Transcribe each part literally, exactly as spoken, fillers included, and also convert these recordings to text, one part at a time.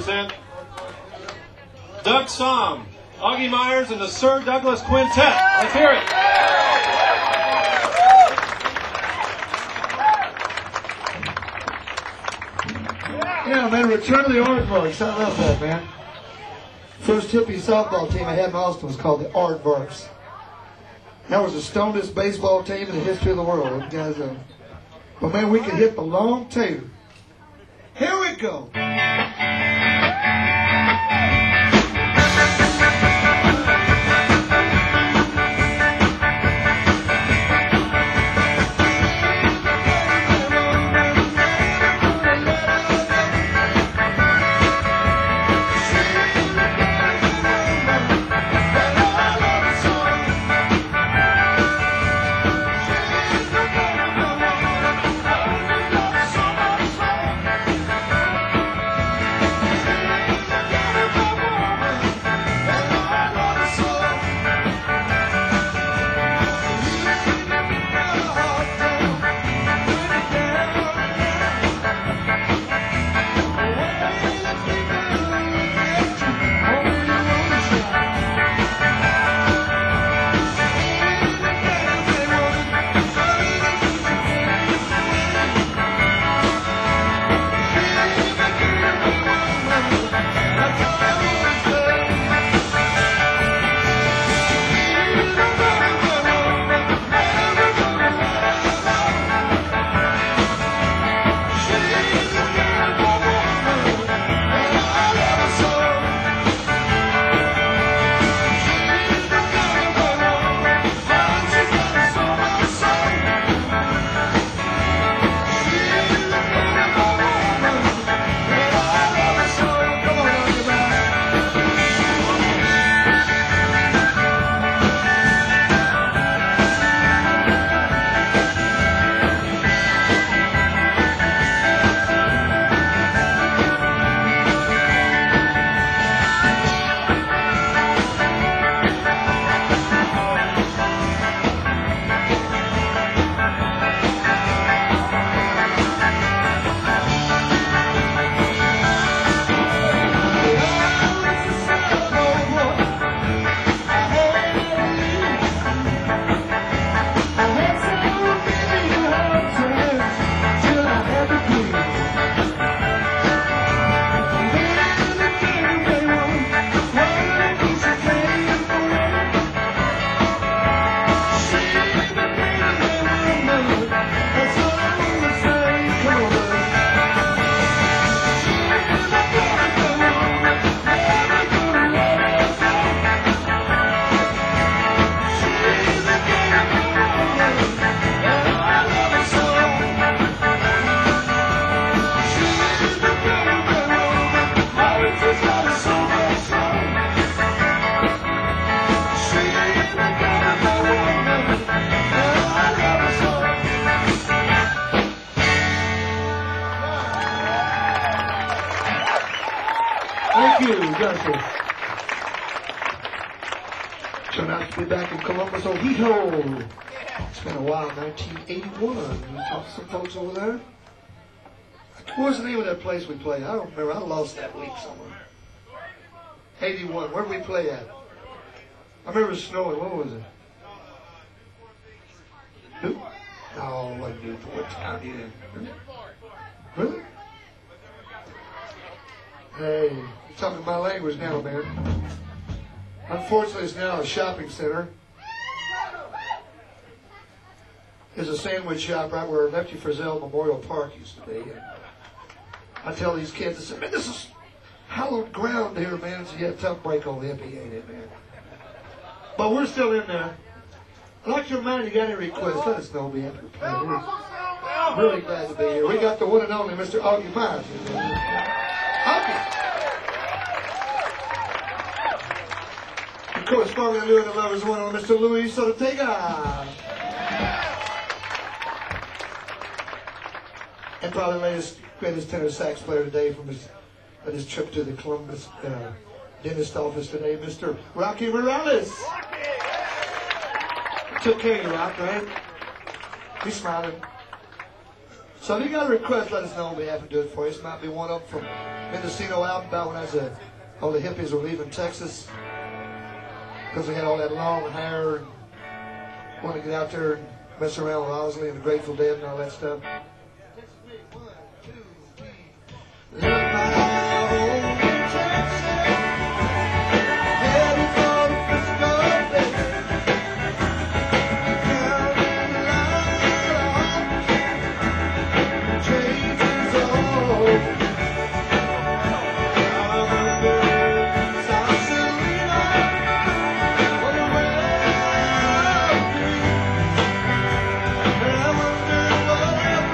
present Doug Somm, Augie Myers, and the Sir Douglas Quintet. Let's hear it. Yeah, man, return to the Aardvarks. I love that, man. First hippie softball team I had in Austin was called the Aardvarks. That was the stonedest baseball team in the history of the world. Those guys, uh, but man, we could hit the long too. Here we go. Thank you, Justice. Turned out to be back in Columbus, Ohio. It's been a while, nineteen eighty-one. We talked to some folks over there. What was the name of that place we played? I don't remember. I lost that week somewhere. eighty-one. Where did we play at? I remember it was snowing. What was it? Who? No, it wasn't Newport. Town you in. Really? Hey, you're talking my language now, man. Unfortunately, it's now a shopping center. There's a sandwich shop right where Lefty Frizzell Memorial Park used to be. And I tell these kids, I say, man, this is hallowed ground here, man. So you have a tough break on the hippie, ain't it, man? But we're still in there. I'd like to remind you, got any requests, let us know. We'll be happy to play. We're really glad to be here. We got the one and only Mister Augie Myers. Augie. Of course, Farmer Louie the Lovers, one on Mister Luis Ortega. And probably the latest, greatest tenor sax player today from his, on his trip to the Columbus uh, dentist office today, Mister Rocky Morales. Took care of you, Rock, right? He's smiling. So if you got a request, let us know. We'll be happy to do it for you. This might be one of them from Mendocino album about when I was a, all the hippies were leaving Texas because we had all that long hair and wanted to get out there and mess around with Ozzy and the Grateful Dead and all that stuff. One, two, three. Look, my home in Texas, headed for the Frisco Bay. What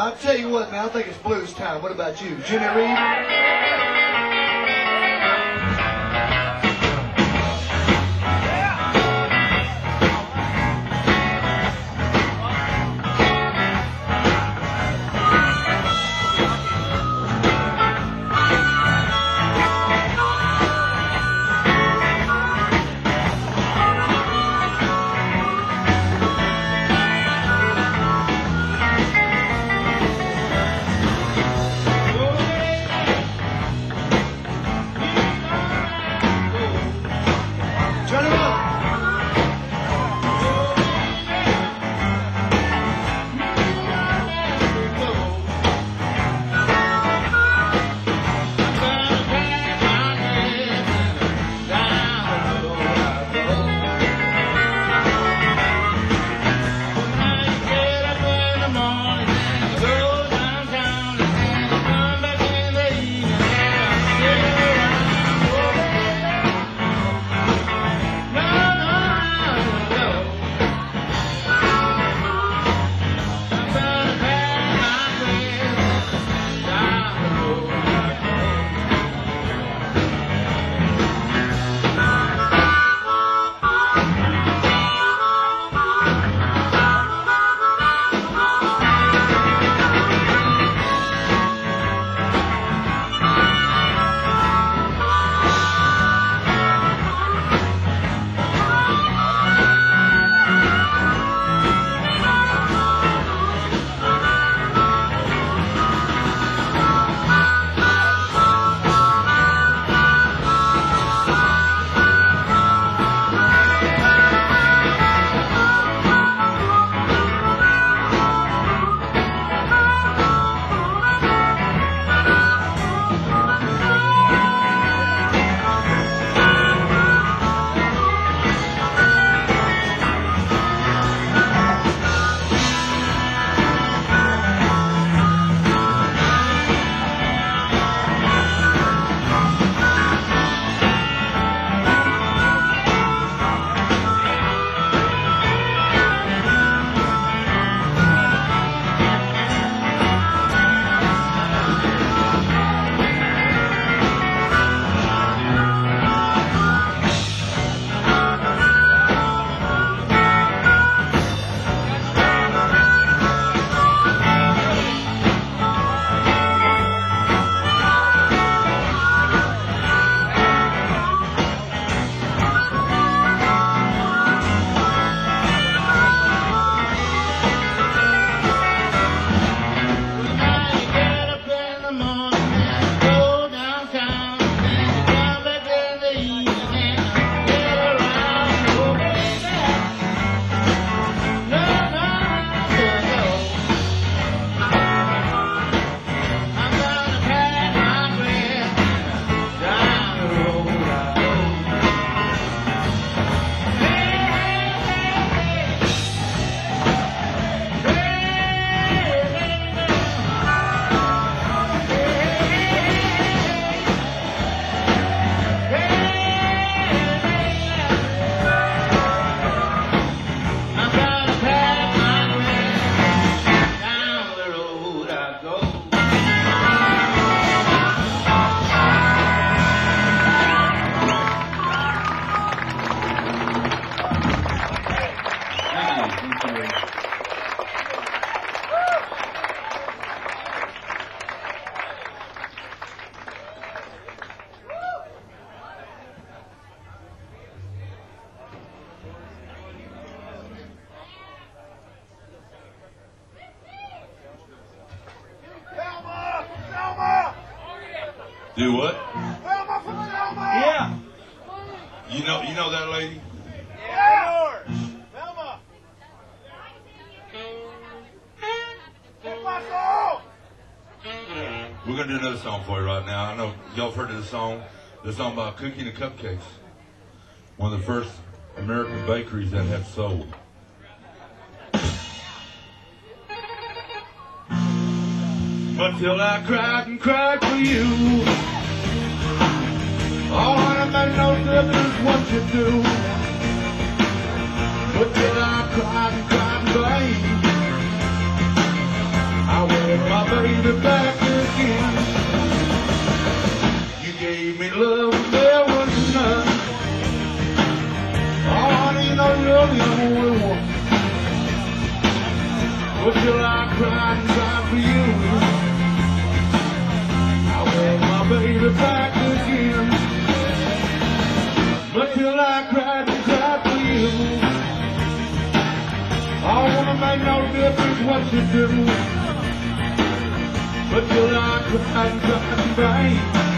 I'll tell you what, man, I think it's blues time. What about you? Jimmy Reed? Turn it up. Do what? Velma from Selma! Yeah. You know, you know that lady? Yeah! Velma! Take my song! We're gonna do another song for you right now. I know y'all have heard of this song. This song about cooking and cupcakes. One of the first American bakeries that had sold. Until I cried and cried for you. All honey knows that is what you do. But till I cried and cried and cried, I went my baby back again. You gave me love when there was none. Oh, honey, you know you're the only one. But till I cried and cried for you, I want my baby back again. But till I cried and cried for you, I wanna make no difference what you do. But till I cried and cried in vain,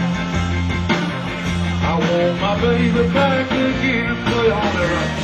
I want my baby back again. Play on it right.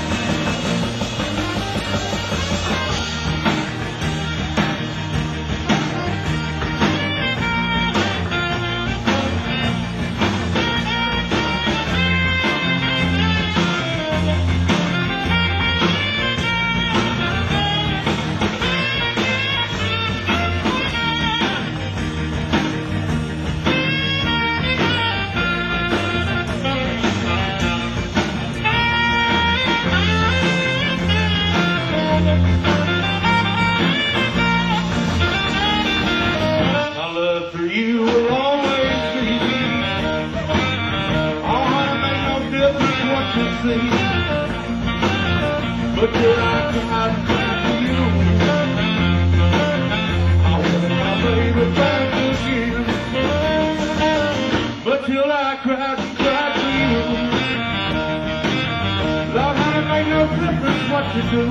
But till I cried and cried for you, I want my baby back again. But till I cried and cried for you, Lord, honey, make no difference what you do.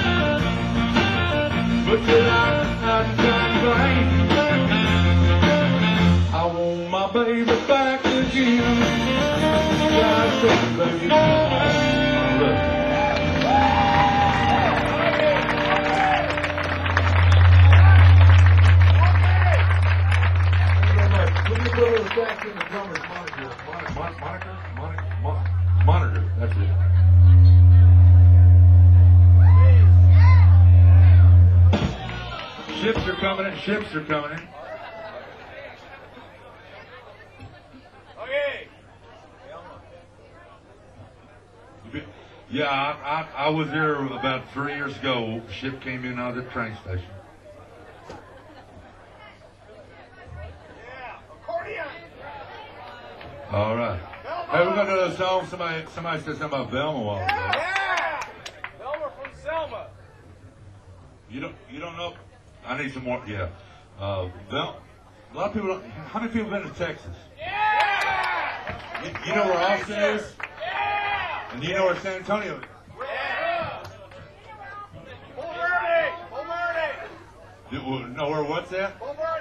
But till I cried and cried in vain, I want my baby back again. God, so baby, I love you. Back in the drummer's monitor. Mon- mon- monitor? Mon- mon- monitor, that's it. Ships are coming in, ships are coming in. Okay. Yeah, I, I, I was there about three years ago. Ship came in out of the train station. Yeah. Accordion. All right. Hey, we're gonna do a song. Somebody, somebody said something about Velma a while ago. Yeah. Elmer from Selma. You don't, you don't know? I need some more. Yeah. Uh, Vel, a lot of people. Don't, how many people been to Texas? Yeah. You, you know where Austin is, Yeah. and you know where San Antonio is. Yeah. Bull Verde. Bull Verde. You know where what's that? Bull Verde.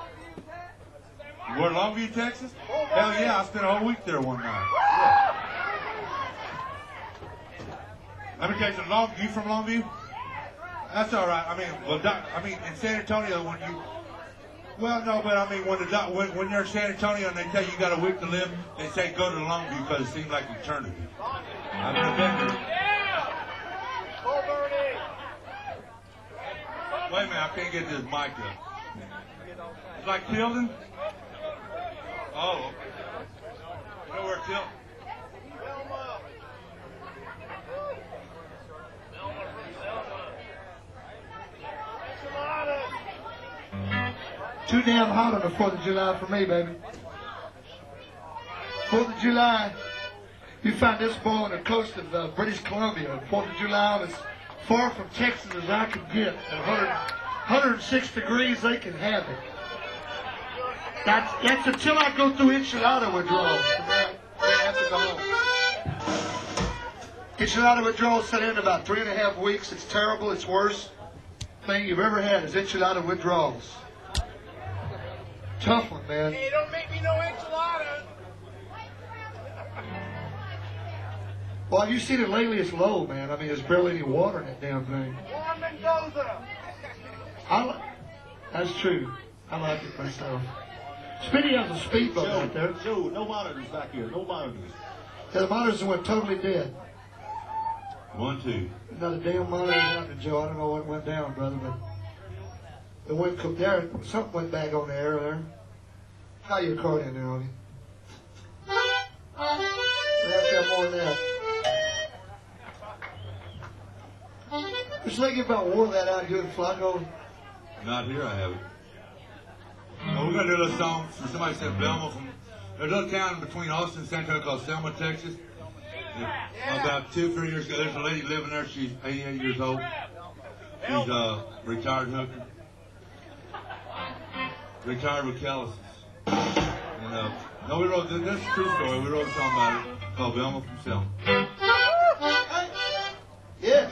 Where Longview, Texas? Hell yeah, I spent a whole week there one night. Let me tell you something. Long, you from Longview? That's all right. I mean, well, doc, I mean, in San Antonio, when you, well, no, but I mean, when the doc, when, when you're in San Antonio and they tell you you got a week to live, they say go to Longview because it seems like eternity. I've been there. Yeah. Bull Verde. Wait a minute, I can't get this mic up. It's like Tilden? Oh, okay. You know where Tilden? Selma. Selma from Selma. Enchiladas. Too damn hot on the fourth of July for me, baby. fourth of July, you find this boy on the coast of uh, British Columbia. fourth of July was far from Texas as I could get. At one hundred, one hundred six degrees, they can have it. That's, that's until I go through enchilada withdrawal. I have to go home. Enchilada withdrawal set in about three and a half weeks. It's terrible. It's worst thing you've ever had is enchilada withdrawals. Tough one, man. Hey, don't make me no enchiladas. Well, have you seen it lately? It's low, man. I mean, there's barely any water in that damn thing. Juan Mendoza. I li- That's true. I like it myself. Speedy has a speedboat out there. Joe, no monitors back here. No monitors. Yeah, the monitors went totally dead. One, two. Not a damn monitor happened, Joe. I don't know what went down, brother, but it went co- there. Something went back on the air there. How your accordion there, Augie? We have to have more than that. Just thinking about wore that out here in Flacco. Not here, I haven't. gonna do a little song for somebody said Belma from there's a little town between Austin and San Antonio called Selma, Texas. And about two, three years ago, there's a lady living there. She's eighty-eight years old. She's a retired hooker. Retired with calluses. And uh, no, we wrote this. This is a true story. We wrote a song about it called Belma from Selma. Yeah.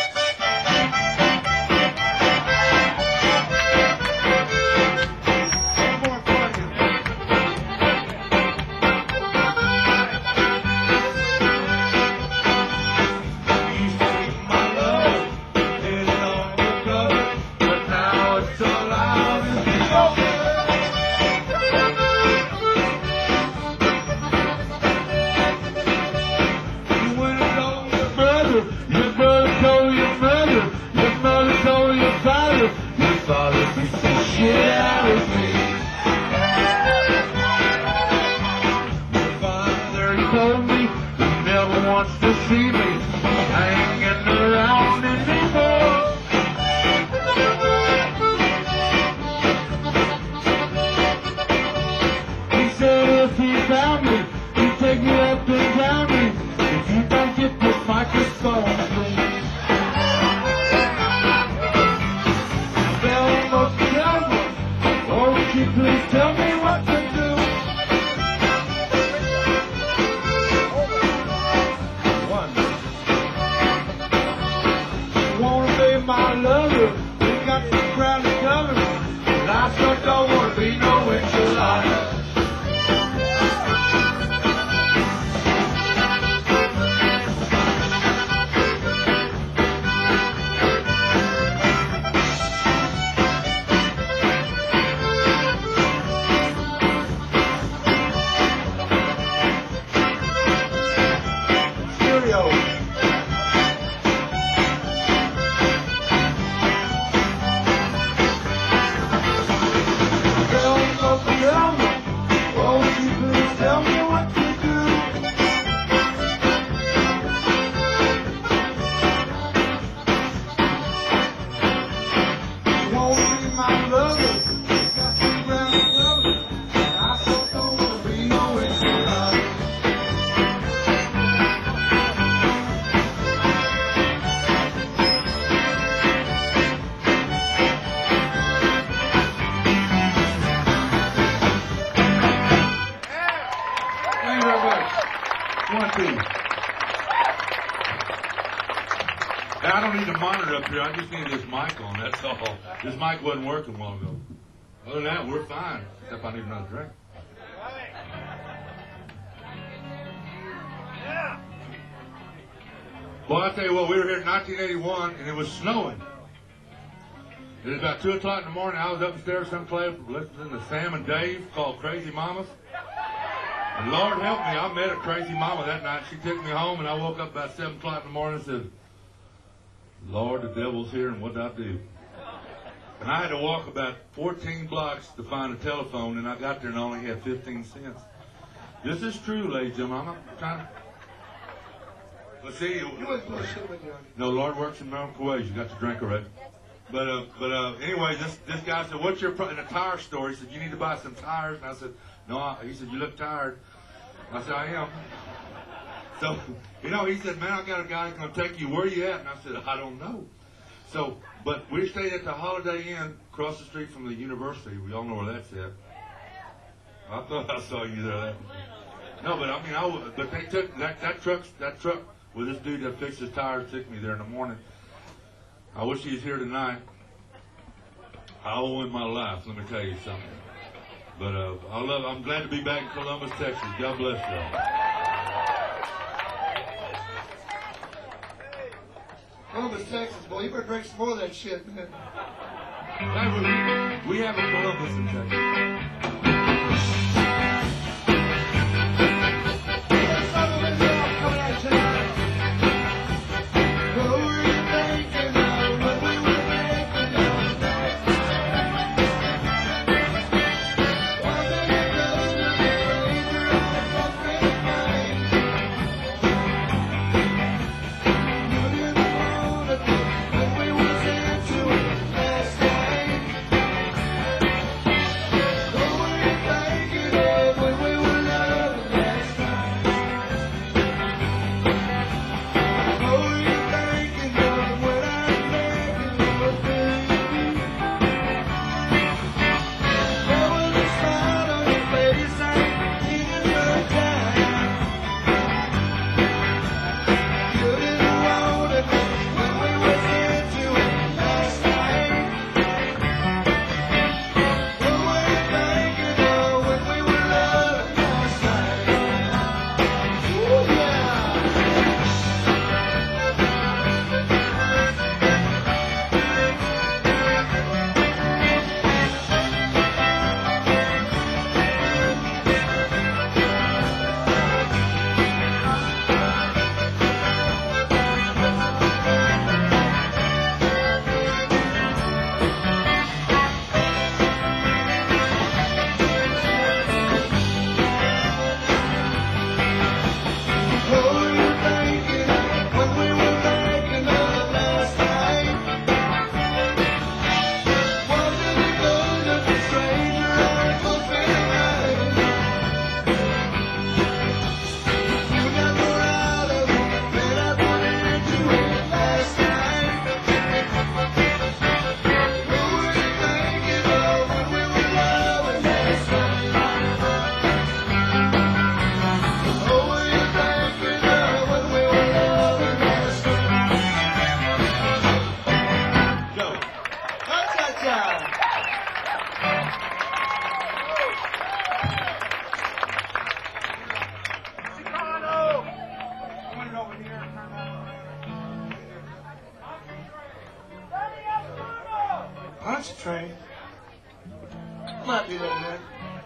I don't need a monitor up here. I just need this mic on. That's all. This mic wasn't working a while ago. Other than that, we're fine. Except I need another drink. Well, I tell you what, we were here in nineteen eighty-one, and it was snowing. It was about two o'clock in the morning. I was upstairs someplace listening to Sam and Dave called Crazy Mamas. And Lord help me, I met a crazy mama that night. She took me home, and I woke up about seven o'clock in the morning and said, Lord, the devil's here, and what did I do? And I had to walk about fourteen blocks to find a telephone, and I got there and only had fifteen cents. This is true, ladies and gentlemen. I'm not trying to... Let's see. You wouldn't bullshit with you. No, Lord works in miracle ways. You got your drink already. But uh, but uh, anyway, this this guy said, "What's your pro-" in a tire store?" He said, "You need to buy some tires." And I said, "No." I, he said, "You look tired." I said, "I am." So you know, he said, "Man, I got a guy that's gonna take you. Where you at?" And I said, "I don't know." So, but we stayed at the Holiday Inn across the street from the university. We all know where that's at. I thought I saw you there. No, but I mean, I was, but they took that that truck that truck with this dude that fixed his tires took me there in the morning. I wish he was here tonight. I owe him my life, let me tell you something. But uh, I love. I'm glad to be back in Columbus, Texas. God bless y'all. Columbus, Texas, boy, you better drink some more of that shit, man. Hey, we, we have a Columbus in Texas. Do that, man.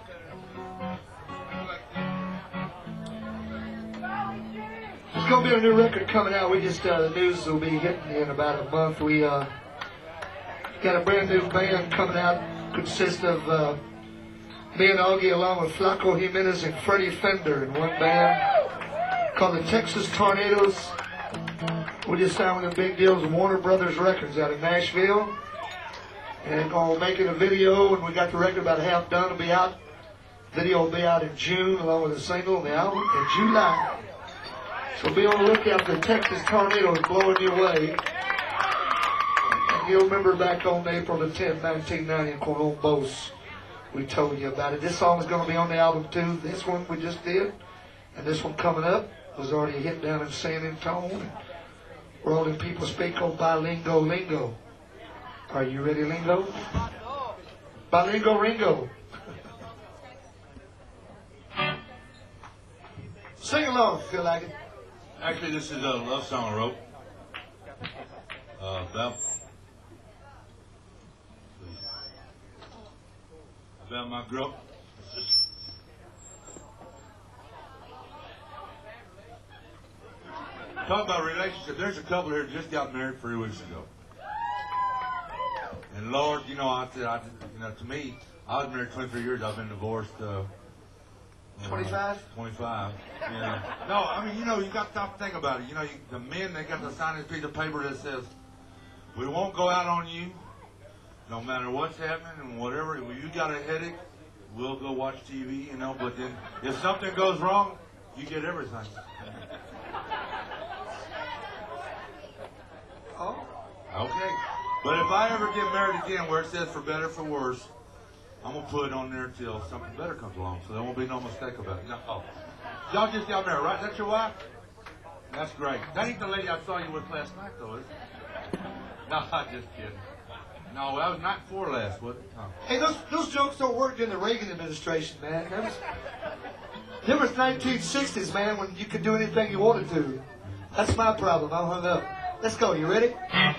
There's gonna be a new record coming out. We just uh, the news will be hitting in about a month. We uh, got a brand new band coming out. Consists of uh, me and Augie along with Flaco Jimenez and Freddie Fender in one band called the Texas Tornadoes. We just signed with the big deals with Warner Brothers Records out of Nashville. And gonna making a video, and we got the record about half done. It'll be out. Video will be out in June along with a single and the album in July. So be on the lookout for the Texas Tornadoes blowing your way. And you'll remember back on April the tenth, nineteen ninety in Columbus, we told you about it. This song is going to be on the album too. This one we just did, and this one coming up was already a hit down in San Antonio. Where all the people speak on bilingo lingo. Are you ready, lingo? Bilingo ringo. Sing along if you feel like it. Actually, this is a love song I wrote uh, about about my girl. Talk about relationship. There's a couple here that just got married three weeks ago, and Lord, you know, I said, I, you know, to me, I was married twenty-three years. I've been divorced. Uh, twenty-five? twenty-five. Yeah. No, I mean, you know, you got to stop and think about it. You know, you, the men, they got to sign this piece of paper that says, we won't go out on you, no matter what's happening and whatever. If you got a headache, we'll go watch T V, you know, but then if something goes wrong, you get everything. Oh. Okay. But if I ever get married again where it says for better or for worse, I'm going to put it on there until something better comes along, so there won't be no mistake about it. No. Oh. Y'all just got married, right? That's your wife? That's great. That ain't the lady I saw you with last night, though, is it? No, I'm just kidding. No, that was night before last, wasn't it? Oh. Hey, those those jokes don't work during the Reagan administration, man. That was, there was nineteen sixties, man, when you could do anything you wanted to. That's my problem. I'm hung up. Let's go. You ready?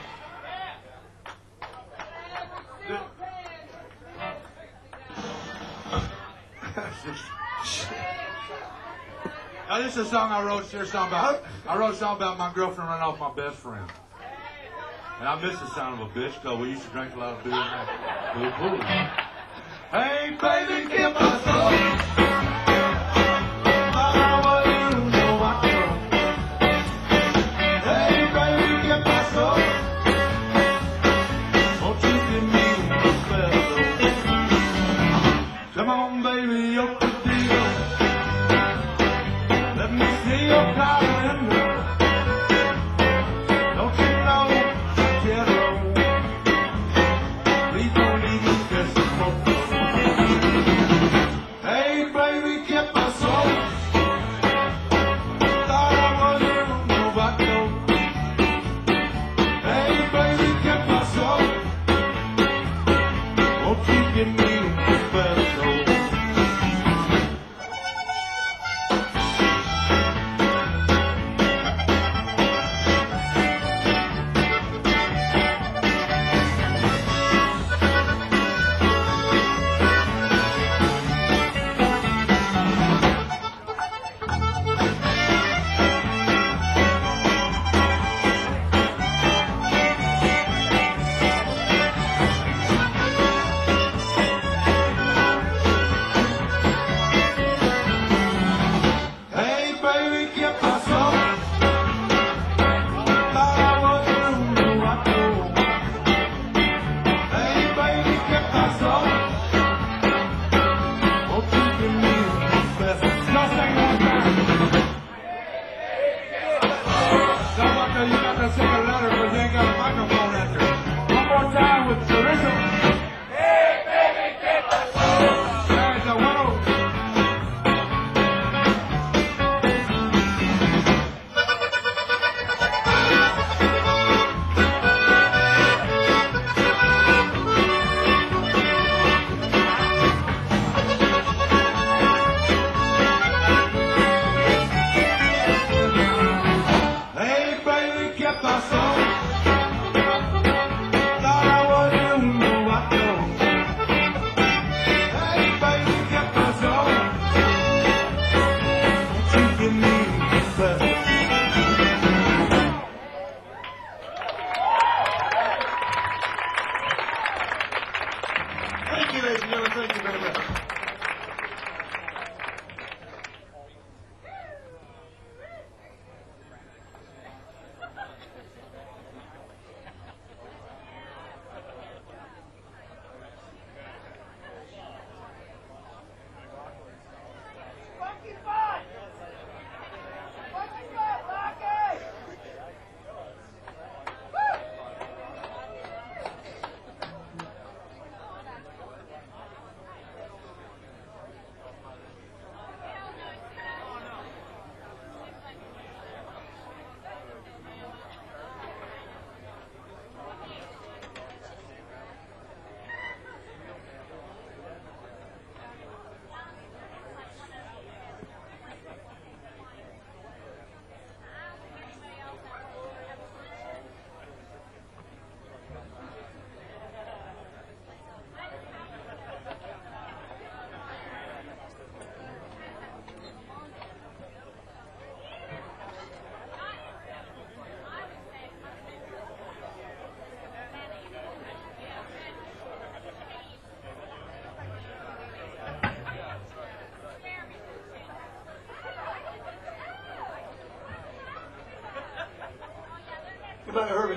Now, this is a song I wrote. Here's a song about. I wrote a song about my girlfriend running off my best friend, and I miss the sound of a bitch because we used to drink a lot of beer in that blue pool. Hey, baby, give my soul. Come on, baby, up the deal. Let me see your calendar. Don't you know, kiddo? Please don't leave me just a photo. Hey, baby, get my soul. Thought I was you, nobody knows. Hey, baby, get my soul. Won't you give me a better soul?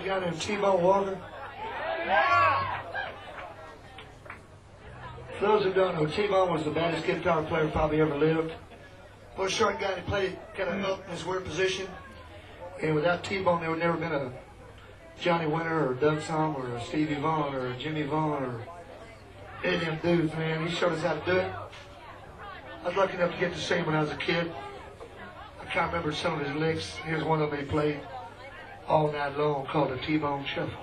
a guy named T-Bone Walker? For those who don't know, T-Bone was the baddest guitar player probably ever lived. For a short guy, he played kind of up in his weird position. And without T-Bone, there would never been a Johnny Winter or Doug Somm or a Stevie Vaughan or a Jimmy Vaughan or any of them dudes, man. He showed us how to do it. I was lucky enough to get to see him when I was a kid. I can't remember some of his licks. Here's one of them he played all night long called the T-Bone Shuffle.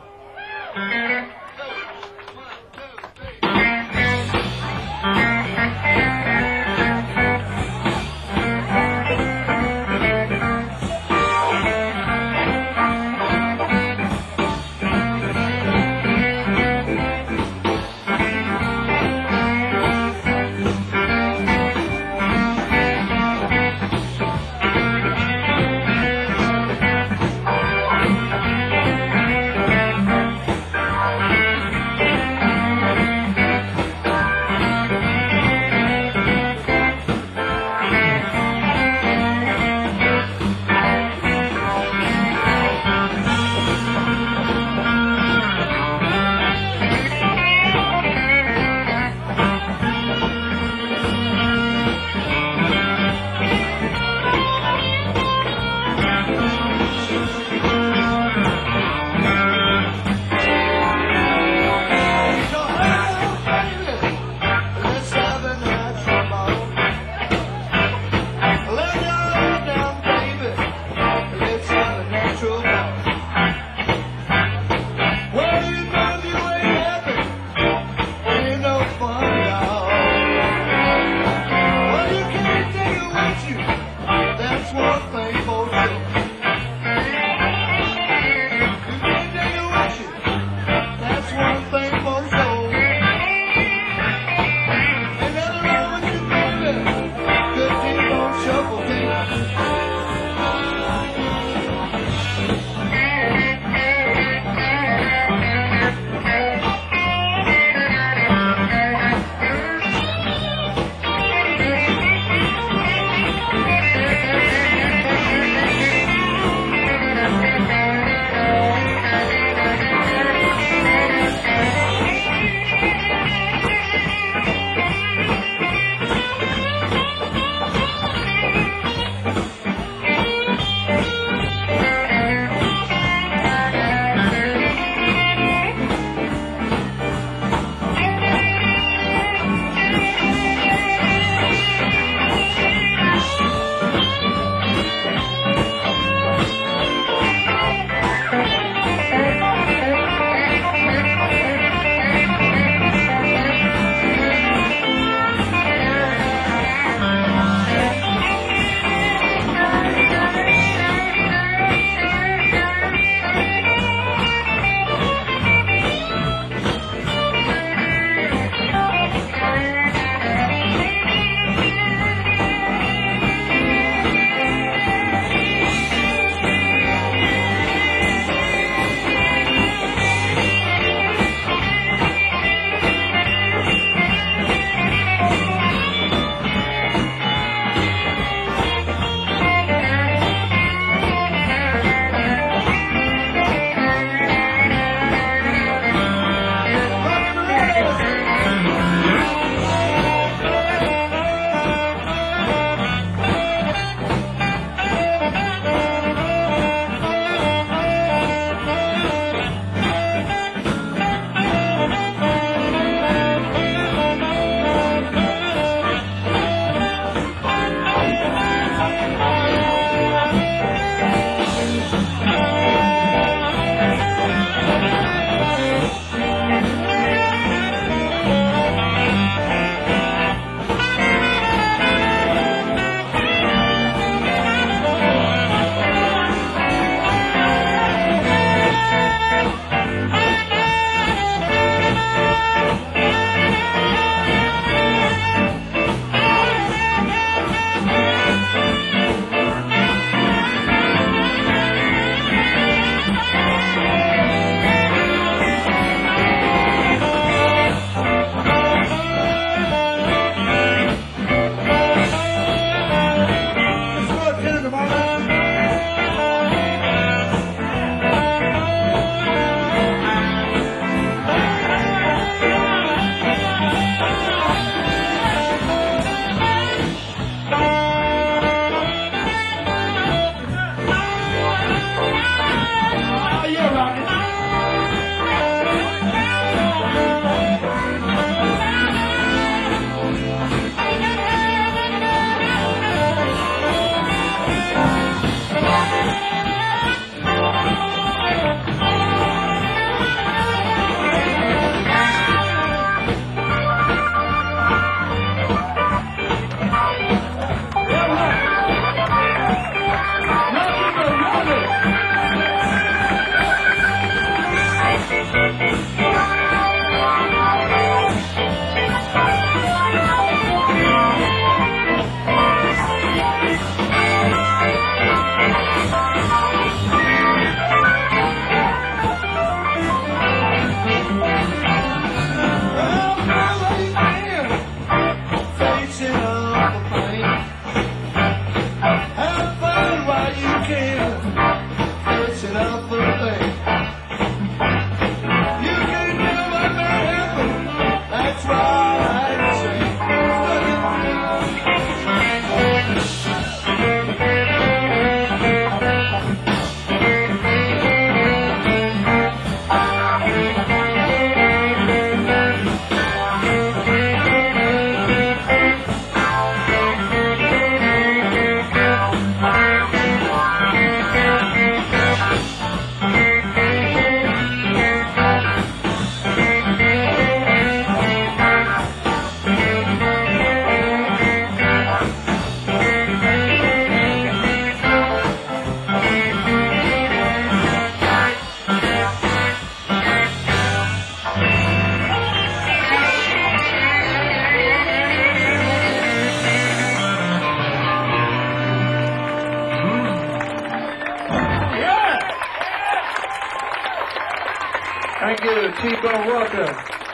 T-Bone, welcome.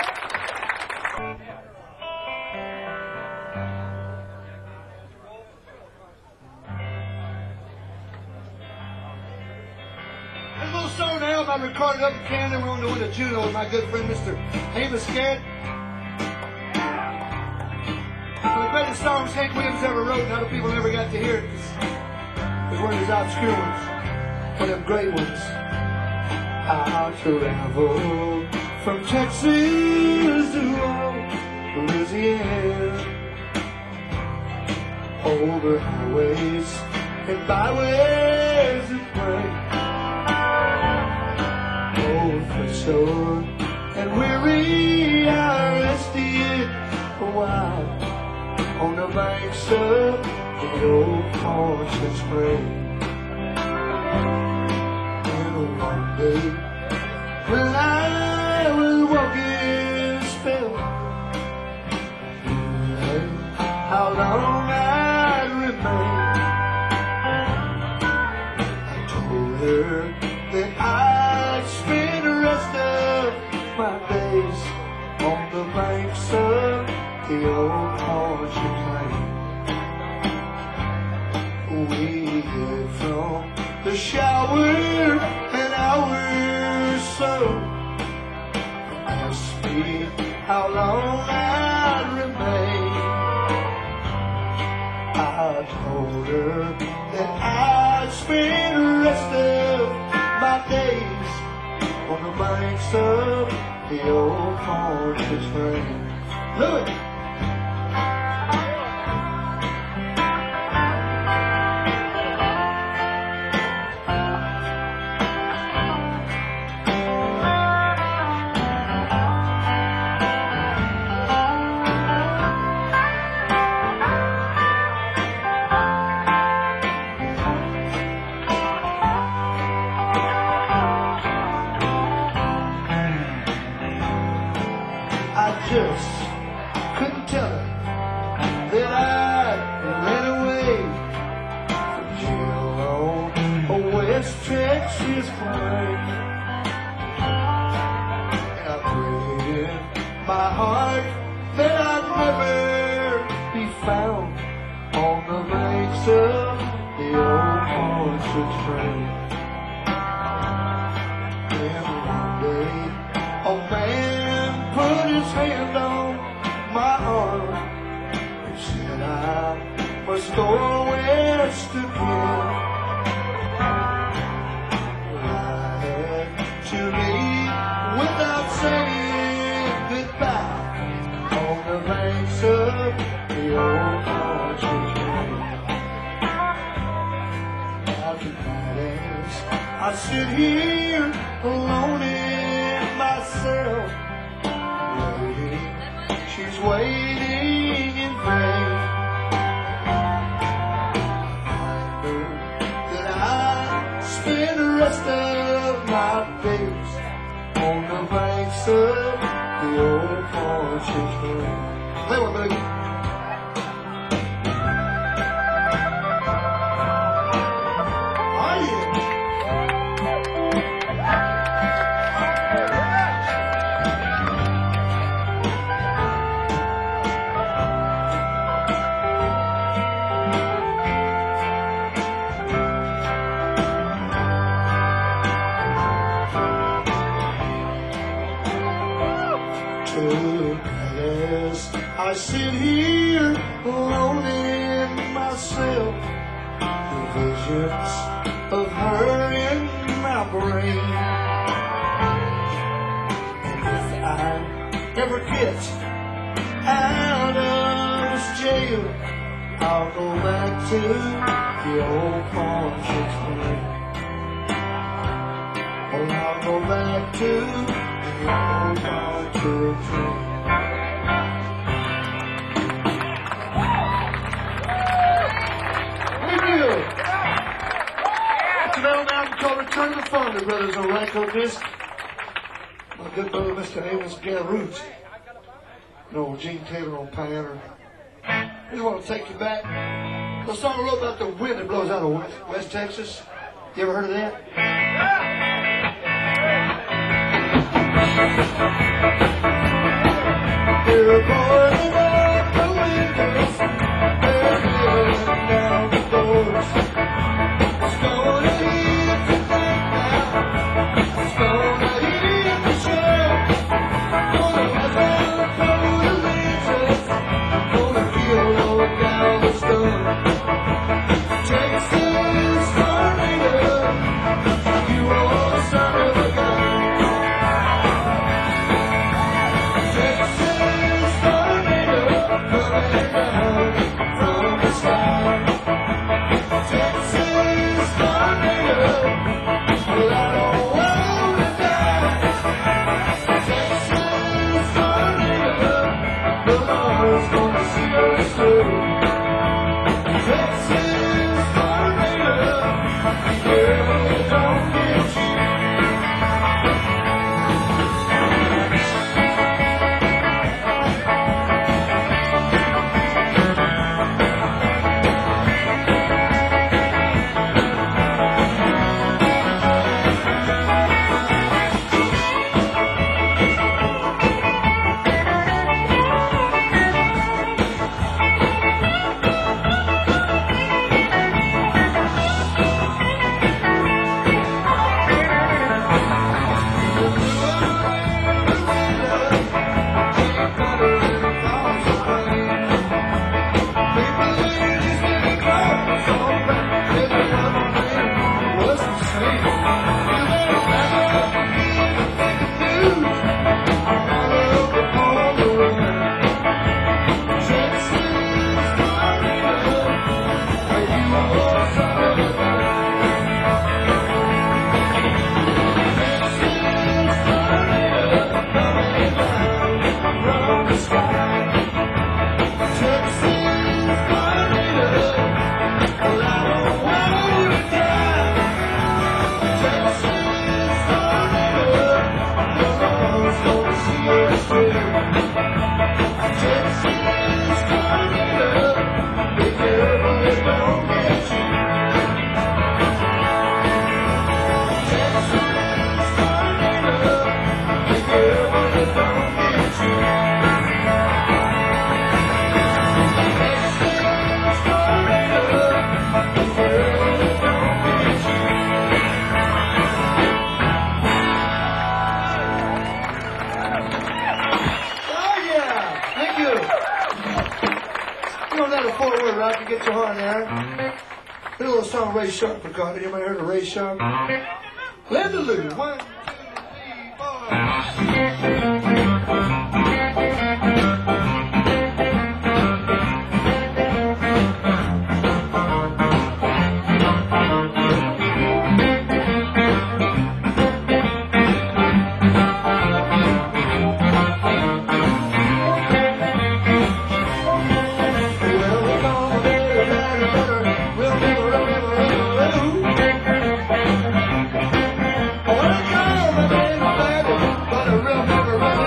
There's a little song now I recorded up in Canada. We're on the way to Juneau with my good friend Mister Amos Gadd. One of the greatest songs Hank Williams ever wrote, and other people never got to hear it. It's one of his obscure ones, one of them great ones. I'll travel from Texas to Louisiana, over highways and byways of grain, old footsore and weary, I rested a while on the banks of the old Pontchartrain Spring. And one day, when I was walking a spell, how long I'd remain, I told her that I'd spend the rest of my days on the banks of the old Pontchartrain. We hid from the shower an hour or so. Asked me how long I'd remain. I told her that I'd spend the rest of my days on the banks of the old Pontchartrain. Louis! I just couldn't tell her that I ran away from jail on a West Texas plain. And I prayed in my heart that I'd never be found on the banks of the old Pontchartrain. And one day, a man put his hand on my arm and said I must go west again. I had to leave without saying goodbye on the banks of the old Pontchartrain. Now tonight as I sit here alone in my cell, she's waiting in vain. I know that I spend the rest of my days on the banks of the old Pontchartrain. Play one, baby. Oh, yeah. As I sit here alone in myself, the visions of her in my brain. And if I ever get out of this jail, I'll go back to the old Pontchartrain. Oh, I'll go back to the old Pontchartrain. Called Return to Fun, the brothers on Ryco Disc. My good brother, Mister Amos Gadd, and old Gene Taylor on piano. I just want to take you back. The song I wrote about the wind that blows out of West, West Texas. You ever heard of that? They're boarding up the windows, they're kicking down the doors. It's gonna hit tonight now, it's gonna hit the show. Gonna watch out for the legends, gonna kill Lord Galveston. Texas tornado, you old son of a gun. Texas tornado coming down from the sky. Texas tornado, well, I don't wanna die. Texas tornado, the Lord's gonna see us through. Texas tornado, yeah, don't get you. Get your heart there. A little song Ray Sharp recorded. Anybody heard of Ray Sharp? Let the loose. One, two, three, four.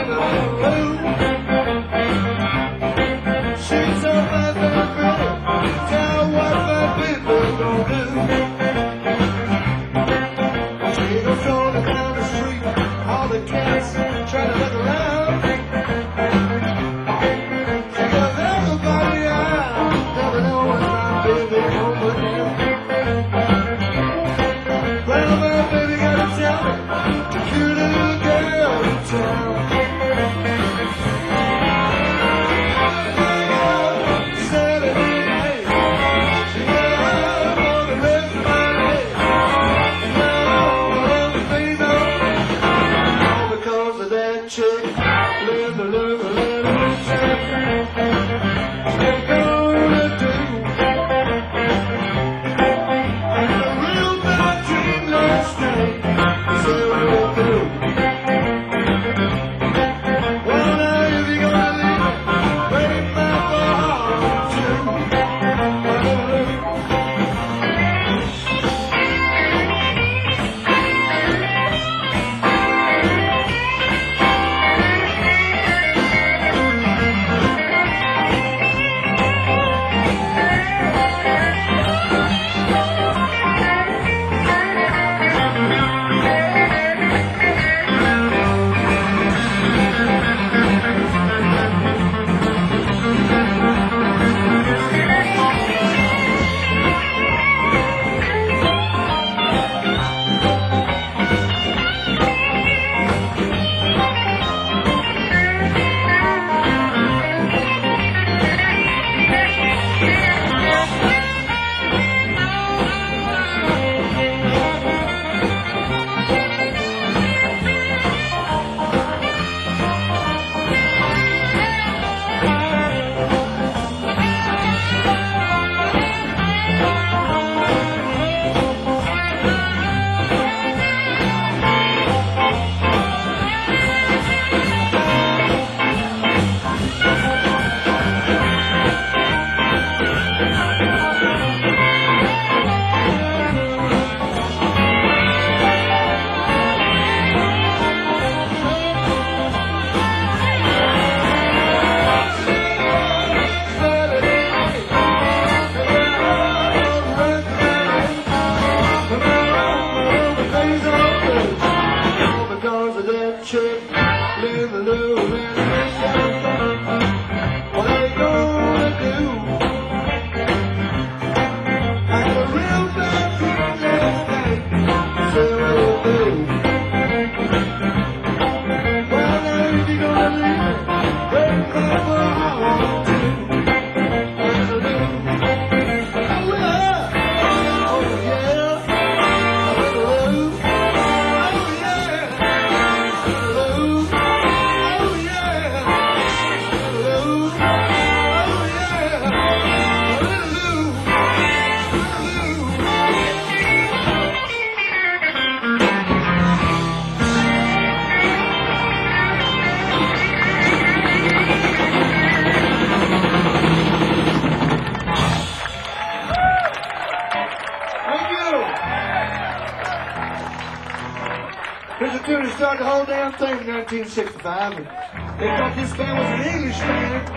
Here's a tune that started the whole damn thing in nineteen sixty-five. And they thought this band was an English band.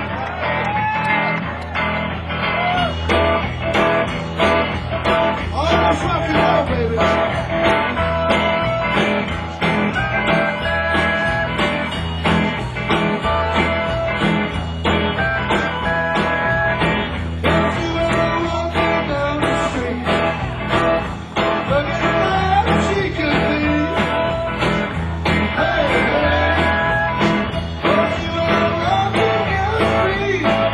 Oh, that's rock and roll, baby. Hey, hey. Don't you ever walk down the street?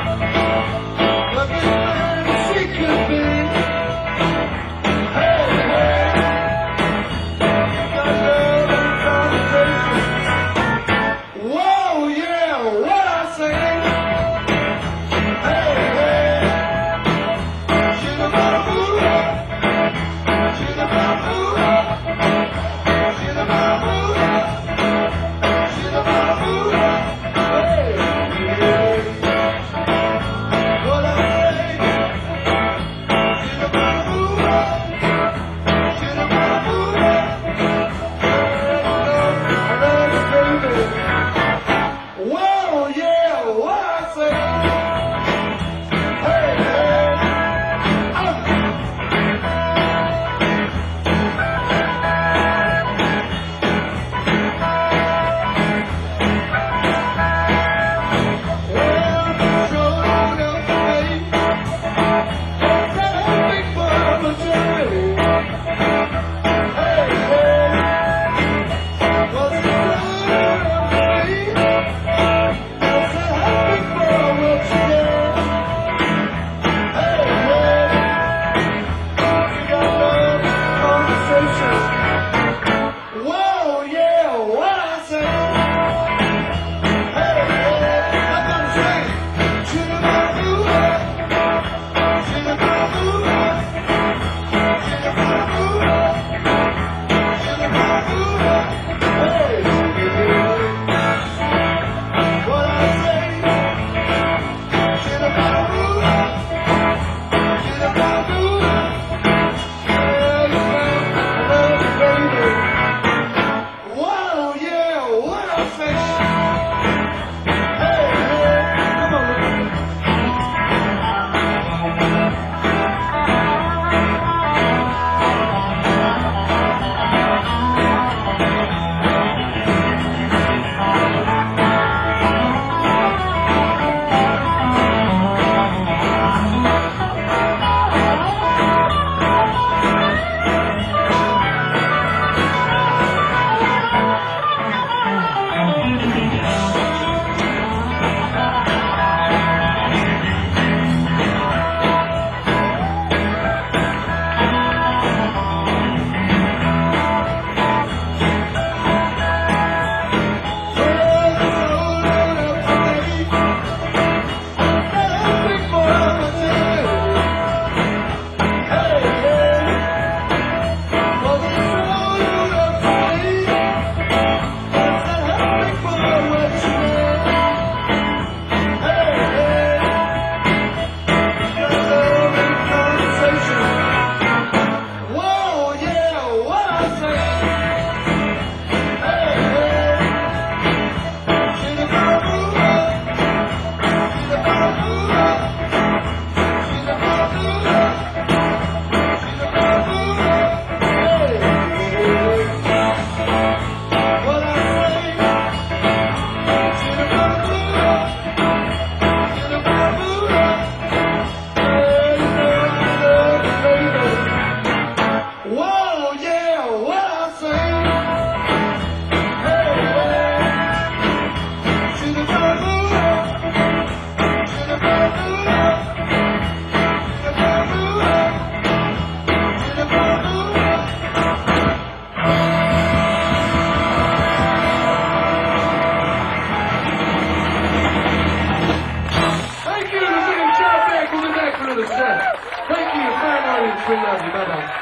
We love you. Bye-bye.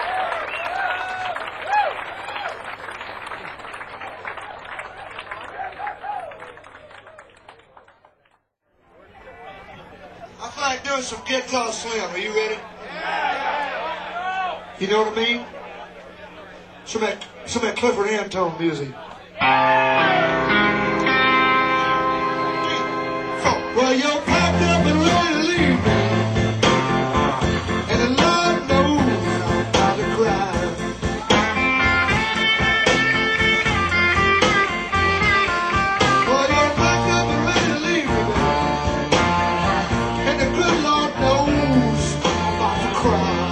I feel like doing some guitar slam. Are you ready? You know what I mean? Some of that, some of that Clifford Antone music. Well, you're packed up and ready to leave me, and the Lord knows I'm about to cry. Well, you're packed up and ready to leave me, and the good Lord knows I'm about to cry.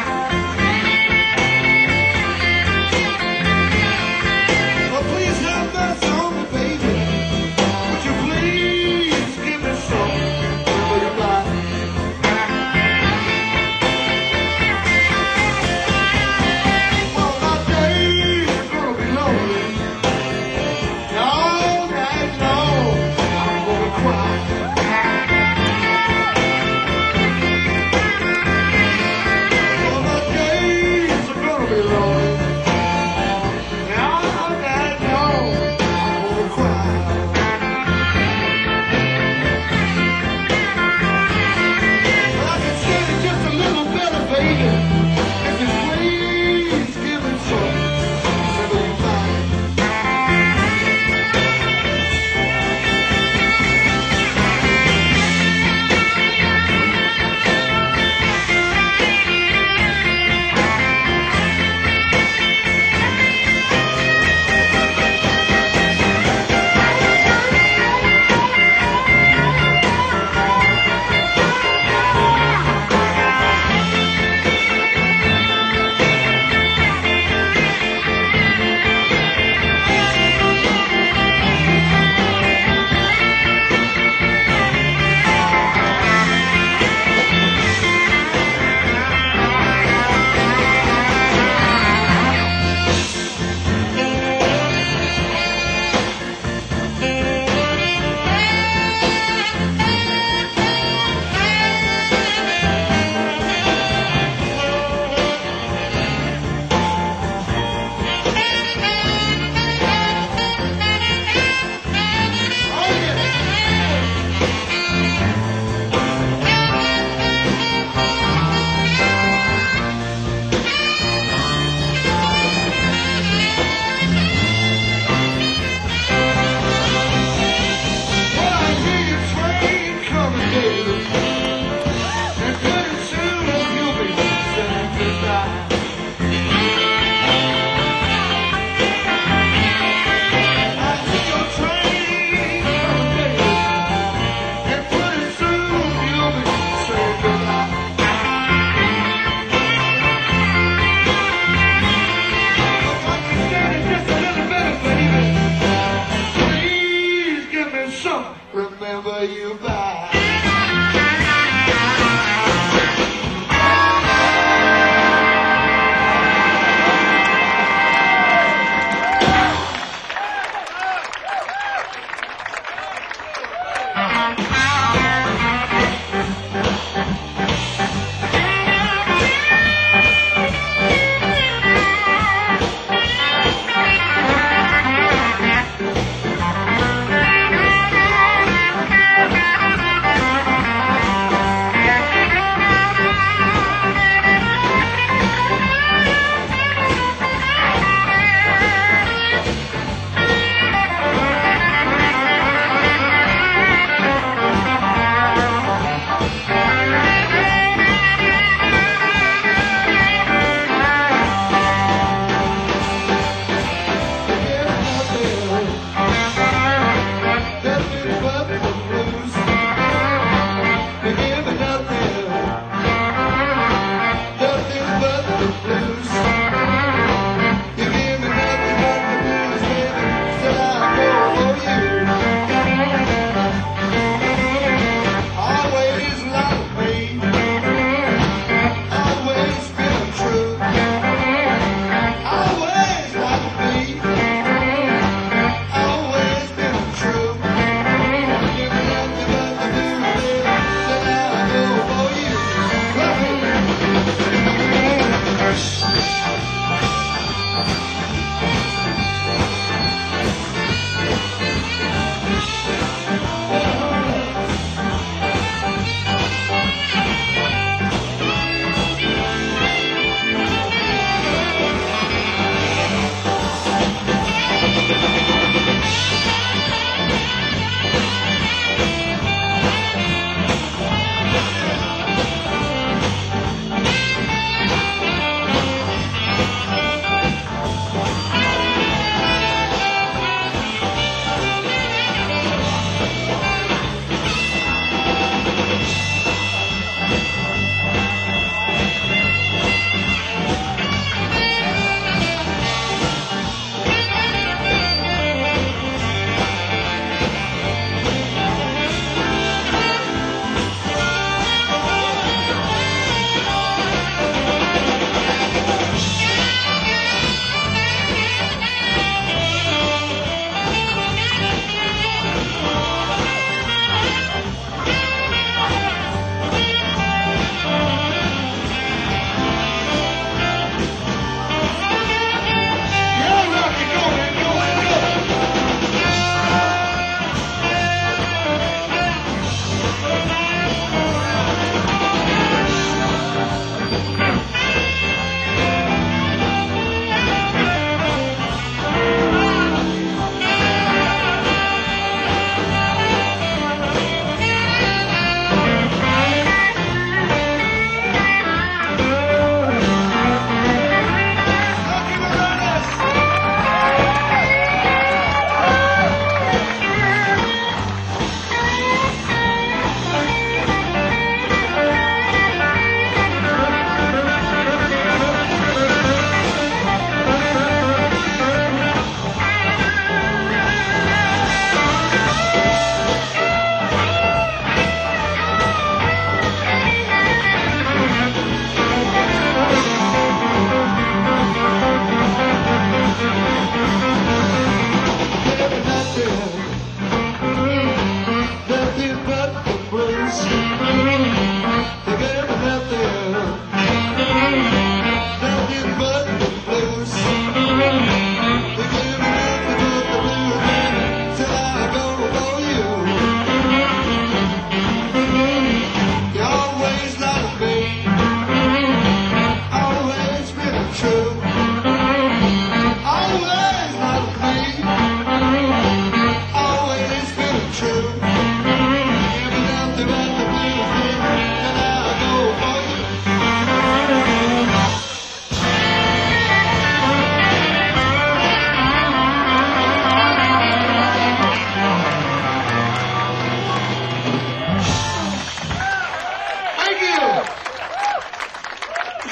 Well, please have mercy on me, baby. Would you please give me some? Will you lie?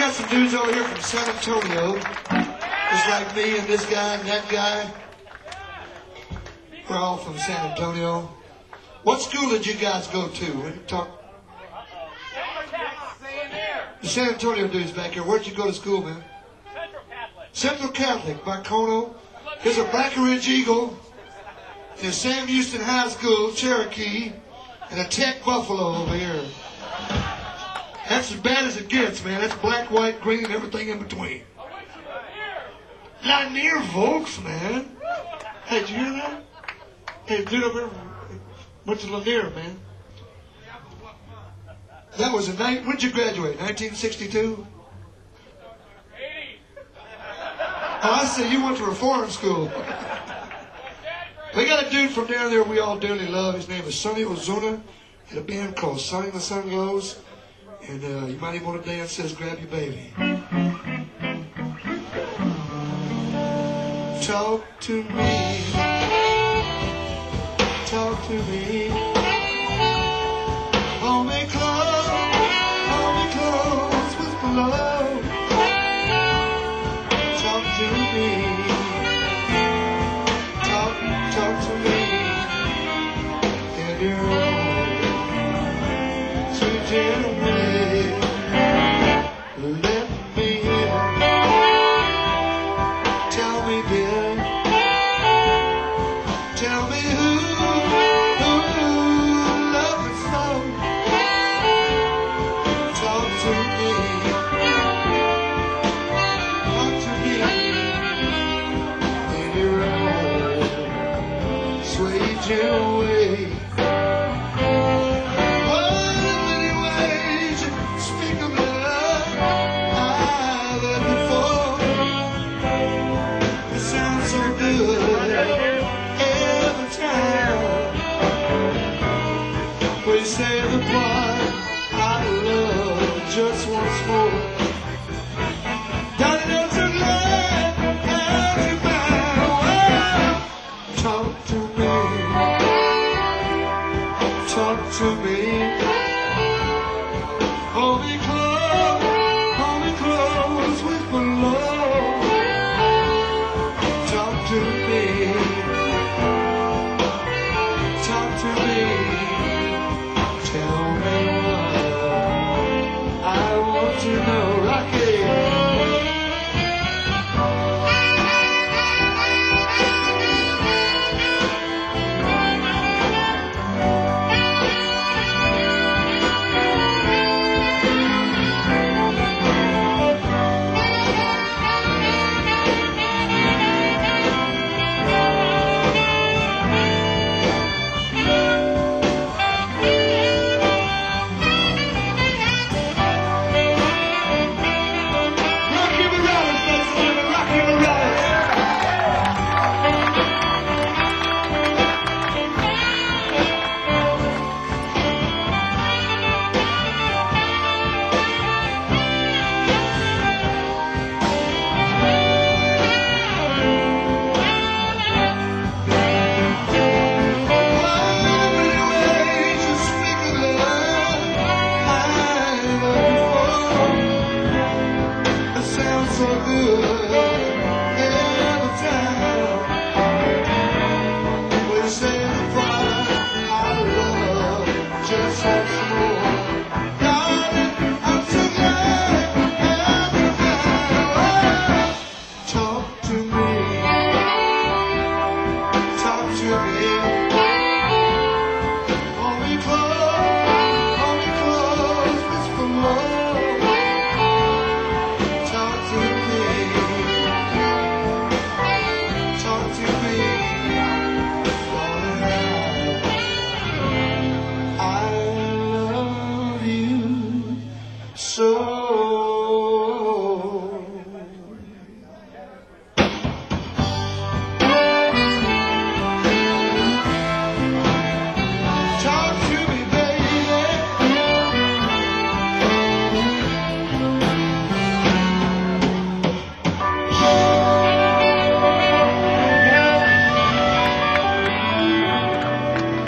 got some dudes over here from San Antonio, just like me and this guy and that guy. We're all from San Antonio. What school did you guys go to? We can talk. The San Antonio dudes back here. Where'd you go to school, man? Central Catholic. Central Catholic, Marcono. Here's a Breckenridge Eagle. There's Sam Houston High School, Cherokee, and a Tech Buffalo over here. That's as bad as it gets, man. That's black, white, green, and everything in between. Lanier Volks, man. Hey, did you hear that? Hey, dude over here went to Lanier, man. That was a night. When'd you graduate? nineteen sixty-two? eighty. Oh, I see. You went to reform school. We got a dude from down there we all dearly love. His name is Sonny Ozuna. He had a band called Sonny the Sun Glows. And uh, you might even want to dance Says Grab Your Baby. Talk to me. Talk to me. Hold me close. Hold me close. Whisper low. Talk to me. Talk, talk to me. In your own sweet gentle way. Let me hear. Tell me, dear. Tell me who, who loves me so. Talk to me. Talk to me. In your own sweet gentle way. Oh, in many ways you speak of love I've heard before. It sounds so good every time we say the part I love just once more. Darling, I'm so glad that you're mine. Talk to me. Talk to me. Hold me close. Hold me close with my love. Talk to me. Talk to me. Tell me what I want to know. Rocky. Rocky Morales, ladies and gentlemen, Rocky Morales. Talk to me. Talk to me. Hold me close, hold me close, whisper low. Talk to me. Talk to me. Darling, I love you so. Talk to me, baby.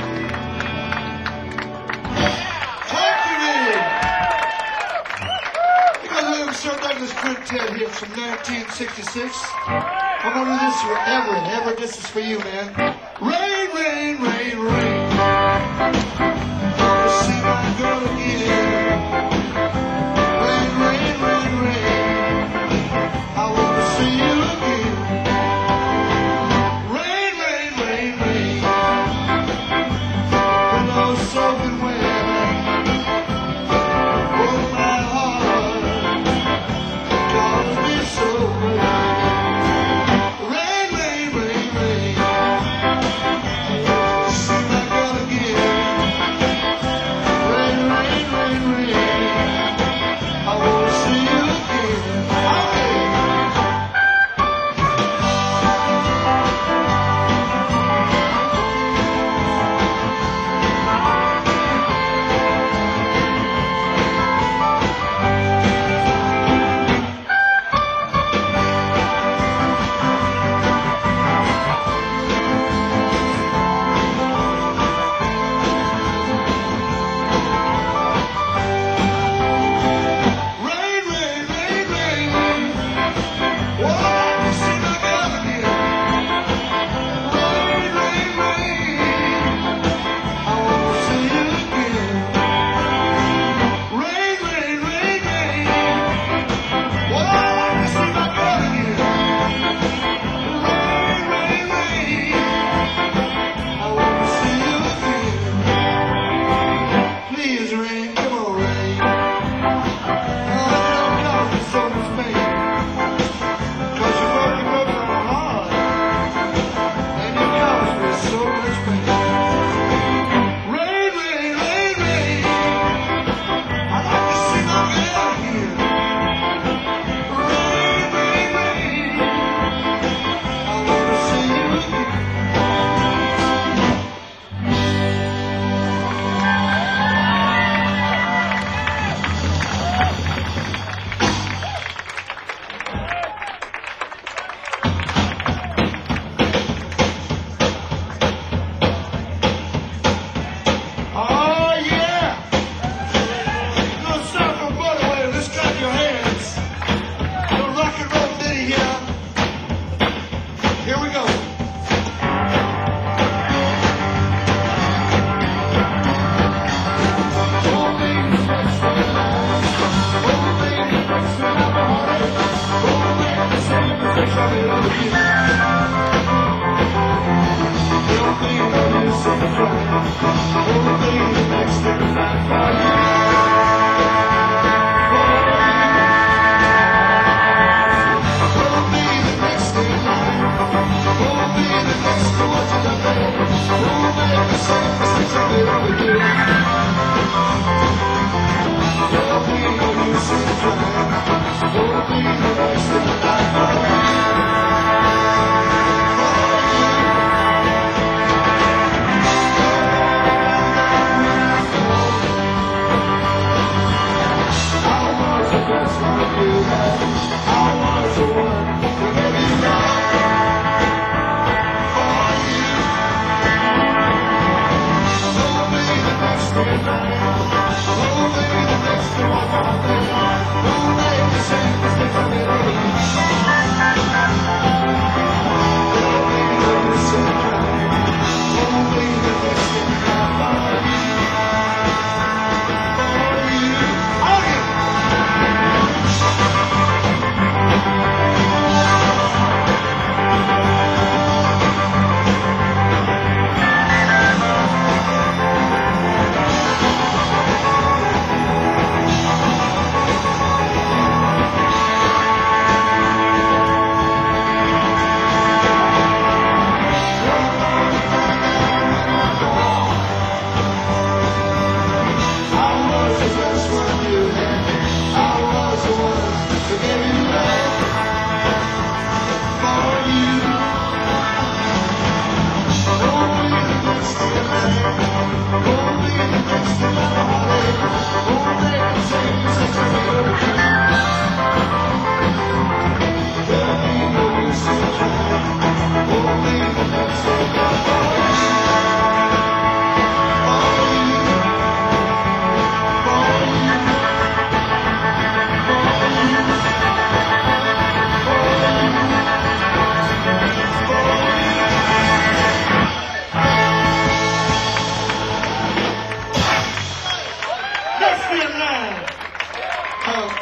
Talk to me. Quartet hit from nineteen sixty-six. I'm gonna do this for Everett. Everett, this is for you, man. Rain, rain, rain, rain. Wanna see my girl again. Rain, rain, rain, rain. I wanna see you again. Rain, rain, rain, rain. Hello, soaking wet. Oh, my heart calls me so bad. Rain, rain, rain, rain. See my girl again. Rain, rain, rain, rain. I wanna see you again. Okay. Rain, rain, rain, rain. Oh, I see my girl again. Rain, rain, rain. I wanna see you again. Rain, rain, rain, rain. Oh, I see my girl again. Rain, rain, rain. I wanna see you again. Please, rain, come on, rain. Oh, don't cause me so much pain. 'Cause you broke, you broke my heart. And you cause me so much pain. Rain, rain, rain, rain. I'd like to see my girl again. Rain, rain, rain. I wanna see you again. Oh yeah! Little son from Broadway, let's clap your hands. Little rock and roll ditty here. Here we go. Oh baby, makes me laugh. Oh baby, makes me have a heartache. Oh baby, say you think I love you. Oh baby, you say you cry. Oh baby, makes me laugh for you. Oh baby, makes me laugh. Oh baby, makes me want to love. Oh baby, say you think I love you. Oh baby, you say you cry. Oh baby, makes me laugh for you.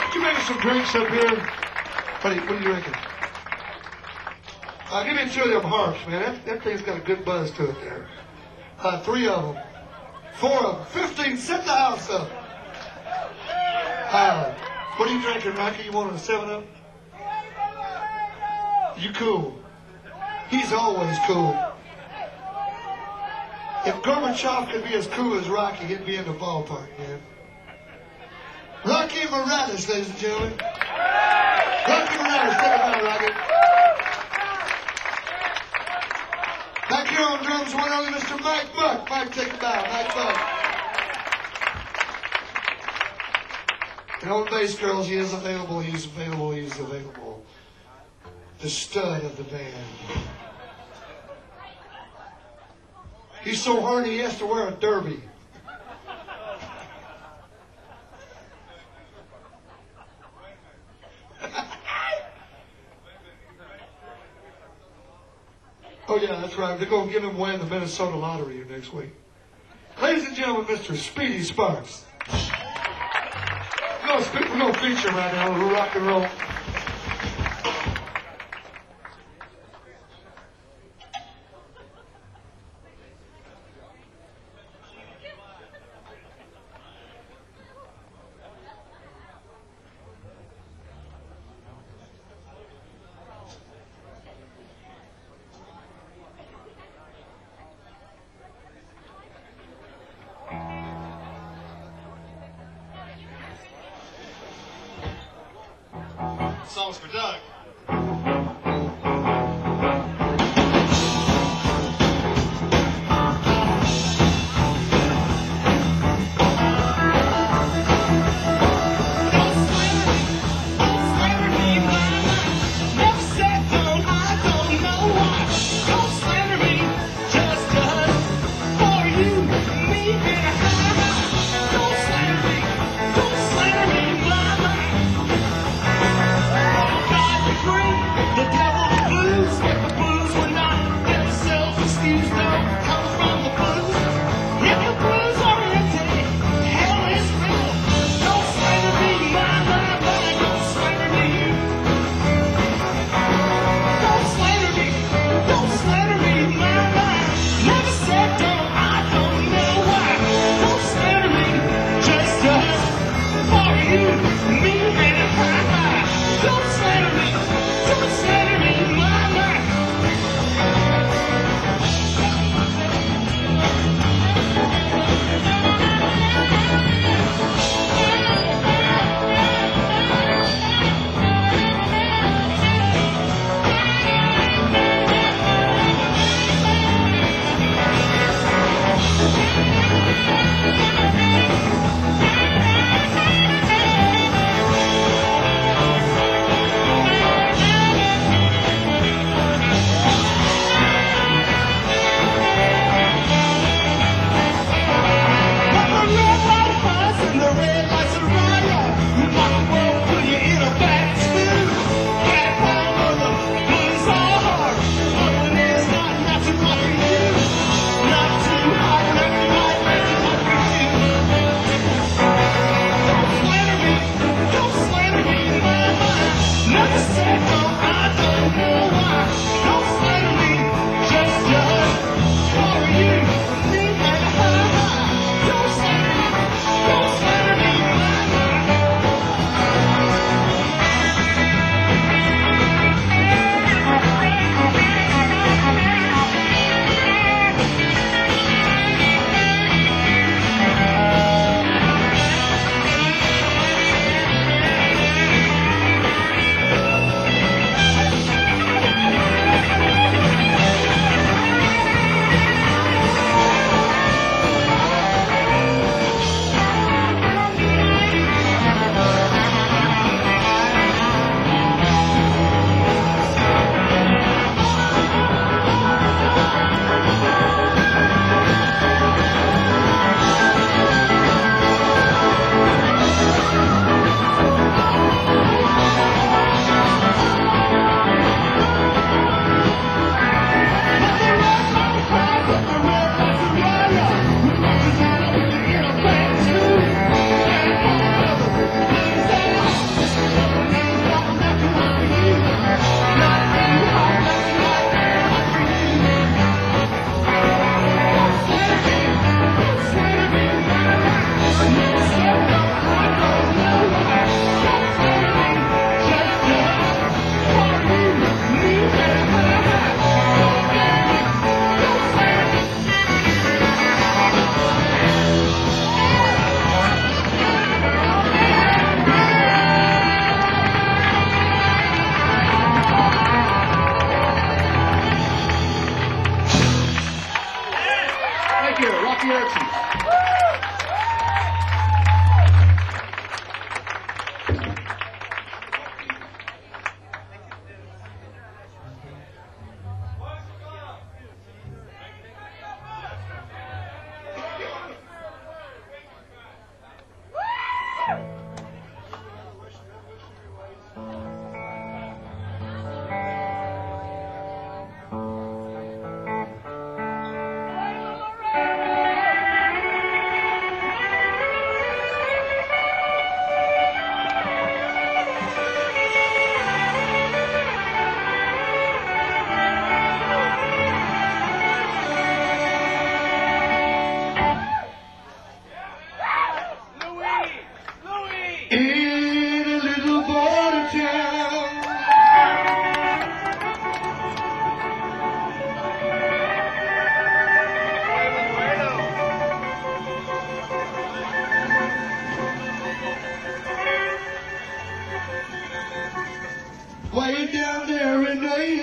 you making some drinks up here? Buddy, what do you reckon? Uh, give me two of them harps, man. That, that thing's got a good buzz to it there. Uh, three of them. Four of them. Fifteen. Set the house up. Uh, what are you drinking, Rocky? You want a seven up? You cool. He's always cool. If Gorbachev could be as cool as Rocky, he'd be in the ballpark, man. Rocky Morales, ladies and gentlemen. Rocky Morales, take him out, Rocky. Back here on drums, one only Mister Mike Buck. Mike, take him out. Mike Buck. And on bass, girls, he is available. He's available. He's available. The stud of the band. He's so horny he has to wear a derby. Oh, yeah, that's right. They're going to give him away in the Minnesota lottery next week. Ladies and gentlemen, Mister Speedy Sparks. We're going to feature him right now. We'll rock and roll. Songs for Doug.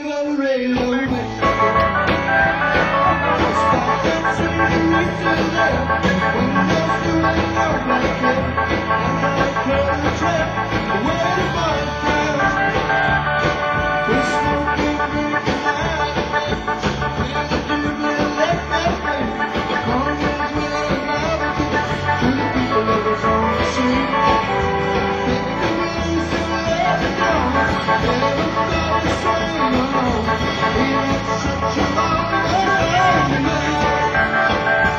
Came on the radio. Just like that sweet weekend there. When the girls do it out like that. And I carry the trap. Where the body crowd. We're smoking, drinking wine. And the dude will let that rain. The corners with a barbecue. To the people that was on the street. Take the blues and let it go. Everybody sing along. We had such a long way tonight.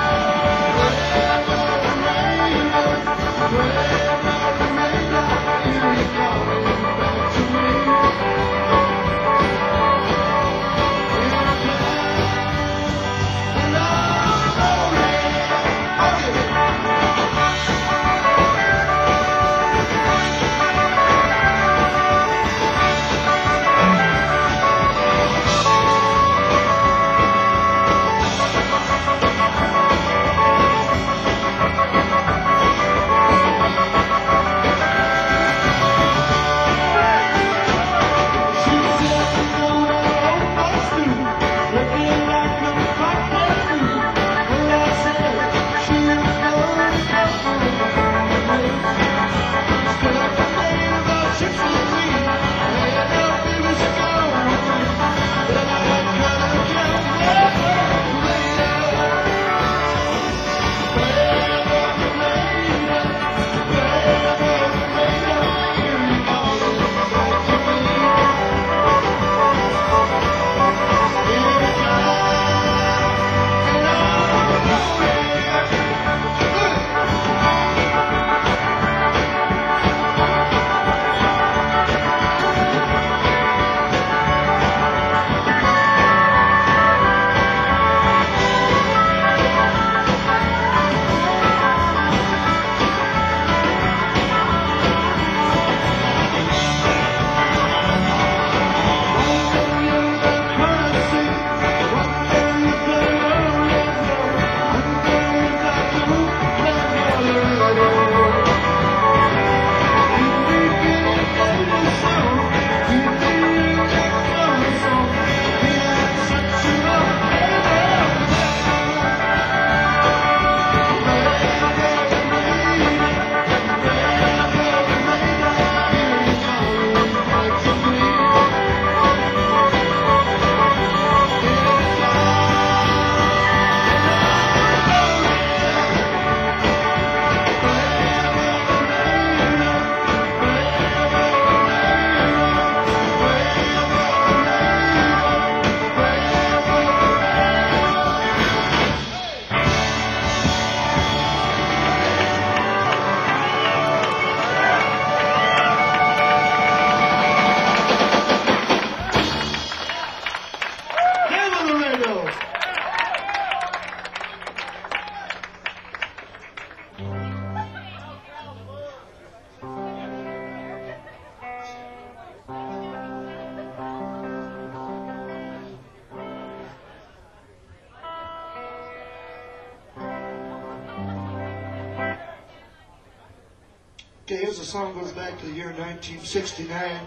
Okay, here's a song goes back to the year nineteen sixty-nine,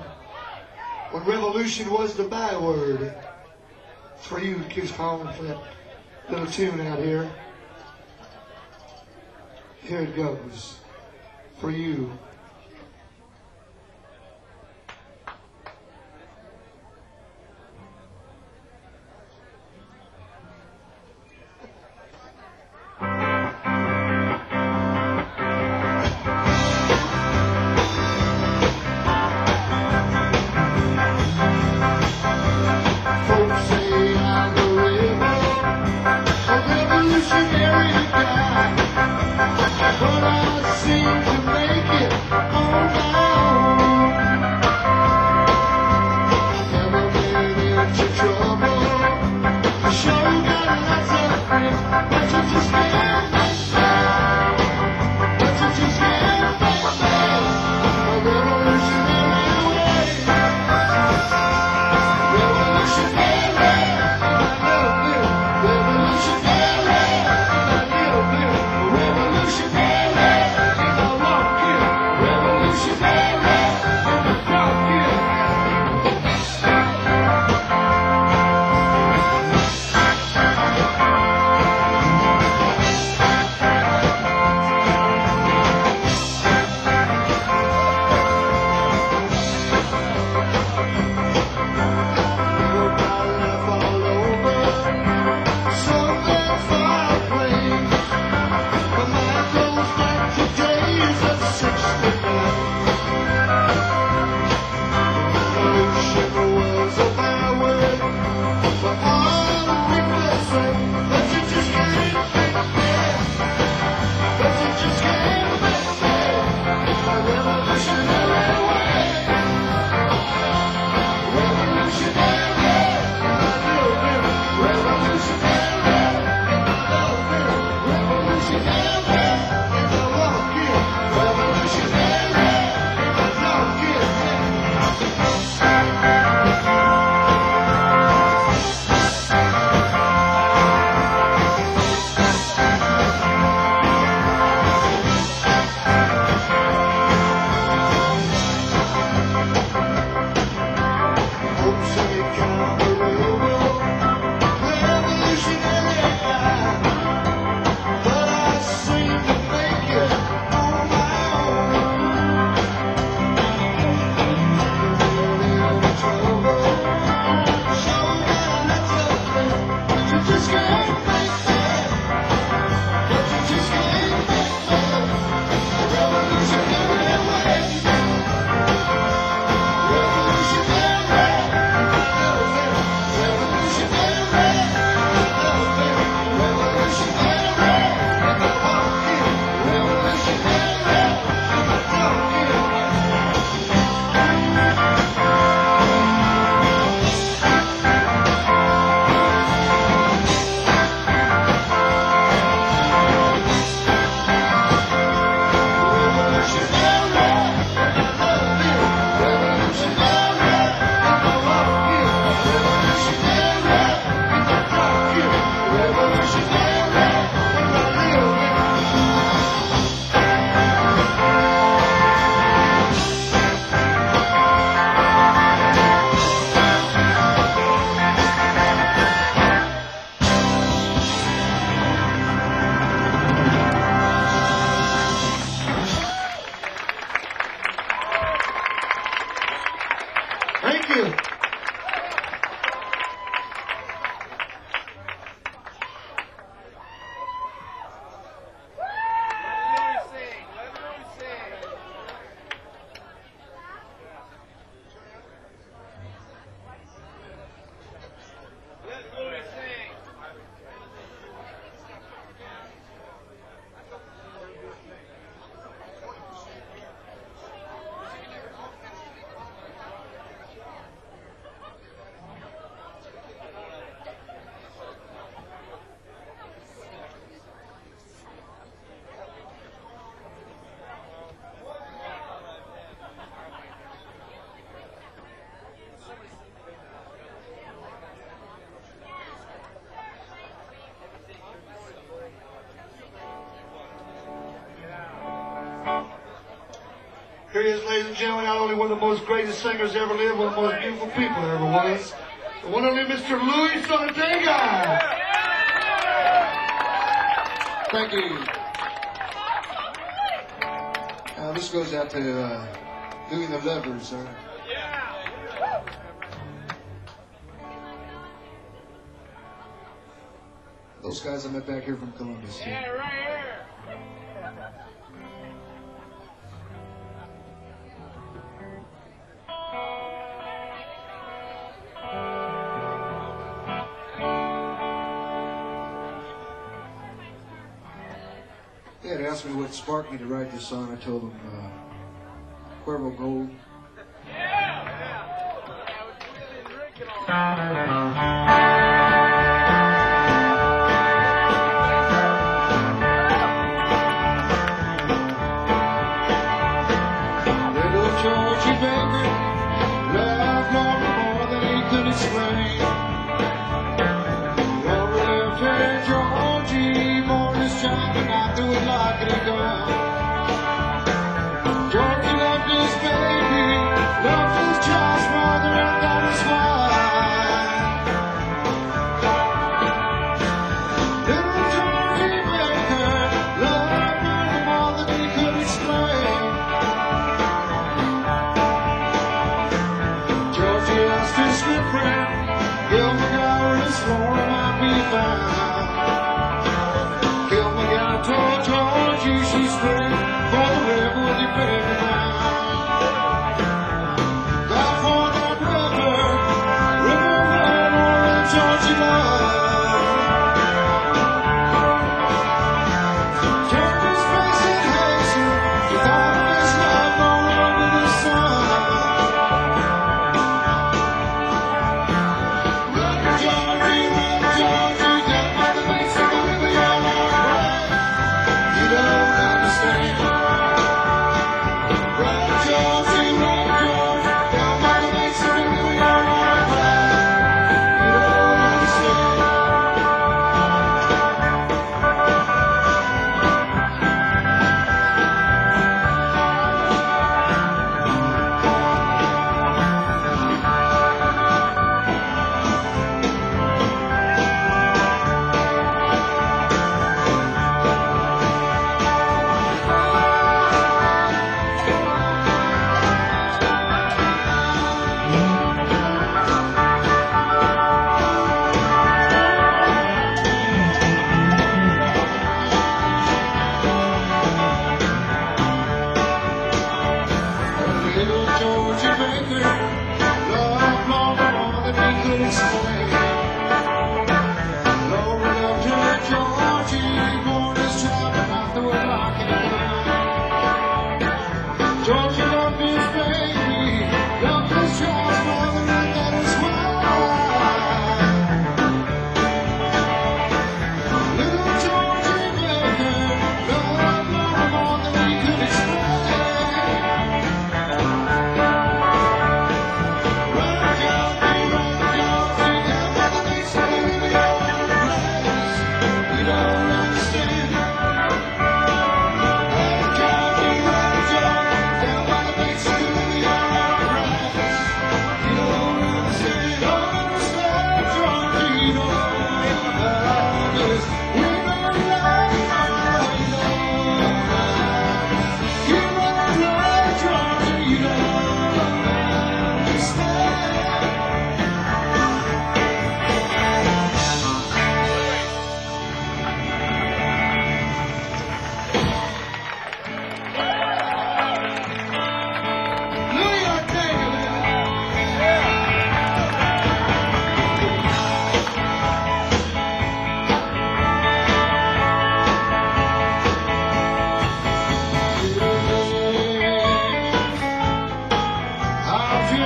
when revolution was the byword. For you, it keeps calling for that little tune out here. Here it goes. For you. Revolutionary guy, but I seem to make it. you. Here he is, ladies and gentlemen, not only one of the most greatest singers ever lived, one of the most beautiful people there ever was. The one and only Mister Louis Ortega. Thank you. Uh, this goes out to uh, Louis the Lovers. Uh, those guys I met back here from Columbus. Yeah, right here. They had asked me what sparked me to write this song. I told them uh, Cuervo Gold. Little Georgie Baker loved Laura more than he could explain. Laura left her Georgie for his job and I threw it like it had gone. Georgie loved his baby, loved his child's mother, and that is why. Little Georgie Baker loved Laura more than he could explain. Georgie asked his good friend, Gil McGowan, his Laura might be found. Gil McGowan told Georgie she's straight for the river with your baby now. Down for that river, river where Laura and Georgie love. Georgie's face it hazel, he thought of his love all over the sun. Georgie, Georgie, down by the banks of the river, you're alright. You don't understand. Run, Georgie, run, Georgie, down by the banks of the river, you're alright. You don't understand. Little Georgie Baker loved Laura more than he could explain. Laura loved her Georgie, born his child, and I threw it like it had. Georgie loved his baby, loved his child's mother, and that is why. Little Georgie Baker loved Laura more than he could explain. Down by the banks of the river,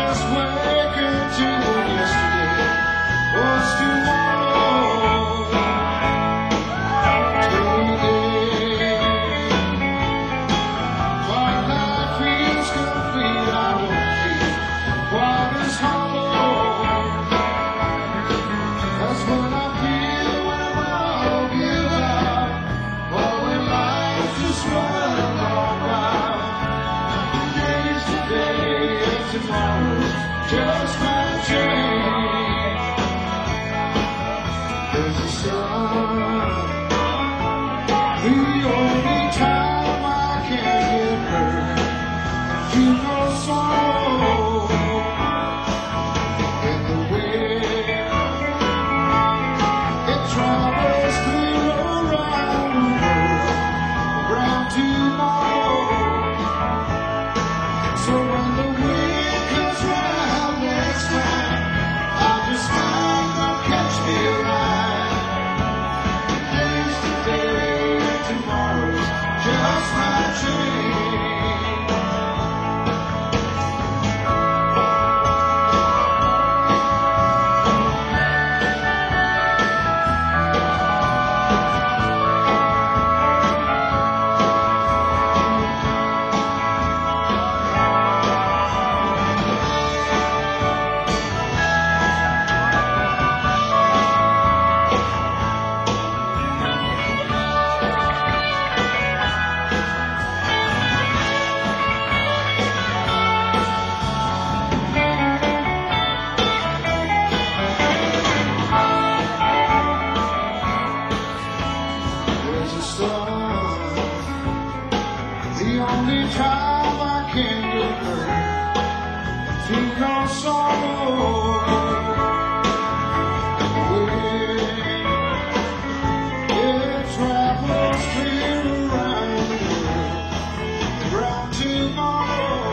just waking to yesterday was tomorrow. Today, my life feels complete. I don't feel what is hollow. That's when I feel when all gives out. Oh, when life just runs all wild. Days today and tomorrow's just might change. There's the sun, the only time I can get hurt. You know sorrow in the wind. It travels clear around the world, around tomorrow. So when the wind comes round next time, I'll just find I'll catch me alive. Days today and tomorrow's just my change. There's a sun, the only time I can get hurt. Feel no sorrow. Wind, it travels clear around the world, around tomorrow.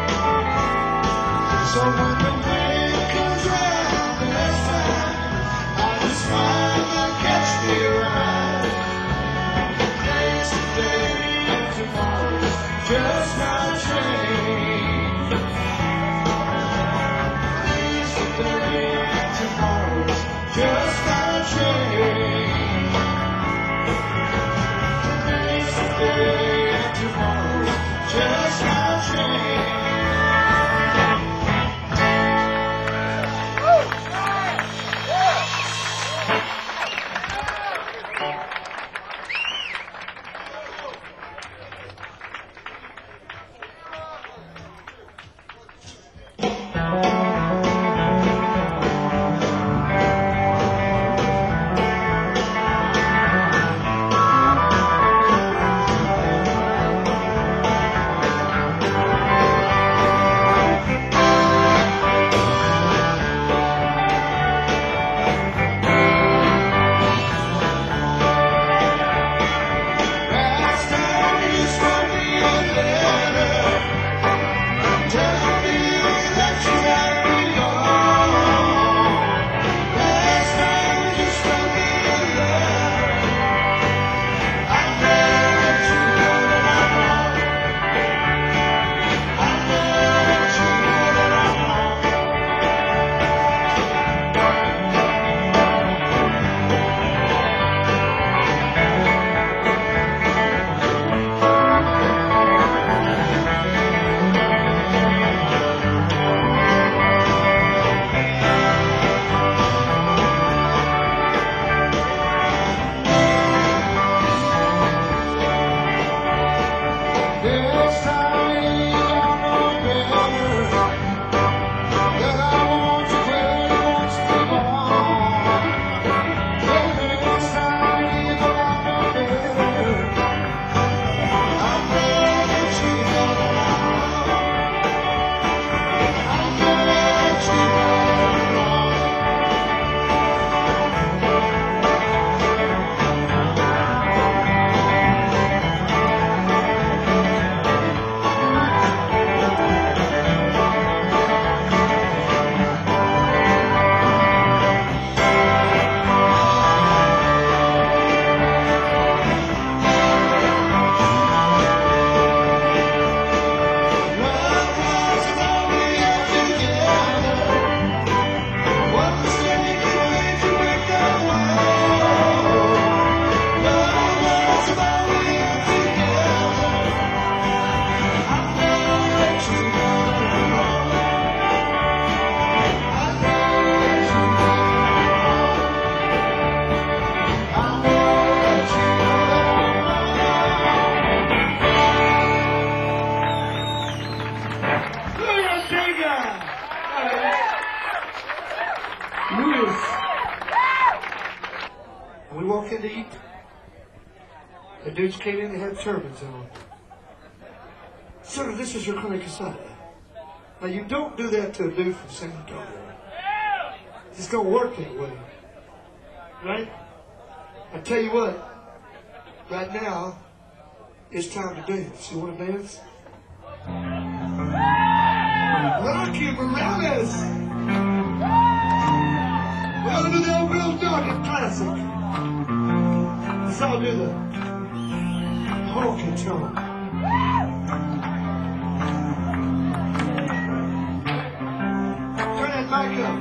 So when the wind comes round next time, I'll just find I'll catch me right. Days today and tomorrow's just my change. Days today and tomorrow's just my change. Days today and tomorrow's just my change. Lewis. We walk in to eat. The dudes came in, they had turbans on. Sir, this is your clinic aside. Now, you don't do that to a dude from San Antonio. It's going to work that way. Right? I tell you what, right now, it's time to dance. You want to dance? Rocky Morales! We're going to do the old Bill Dawkins classic. Let's all do the honky tonk. Turn that mic up.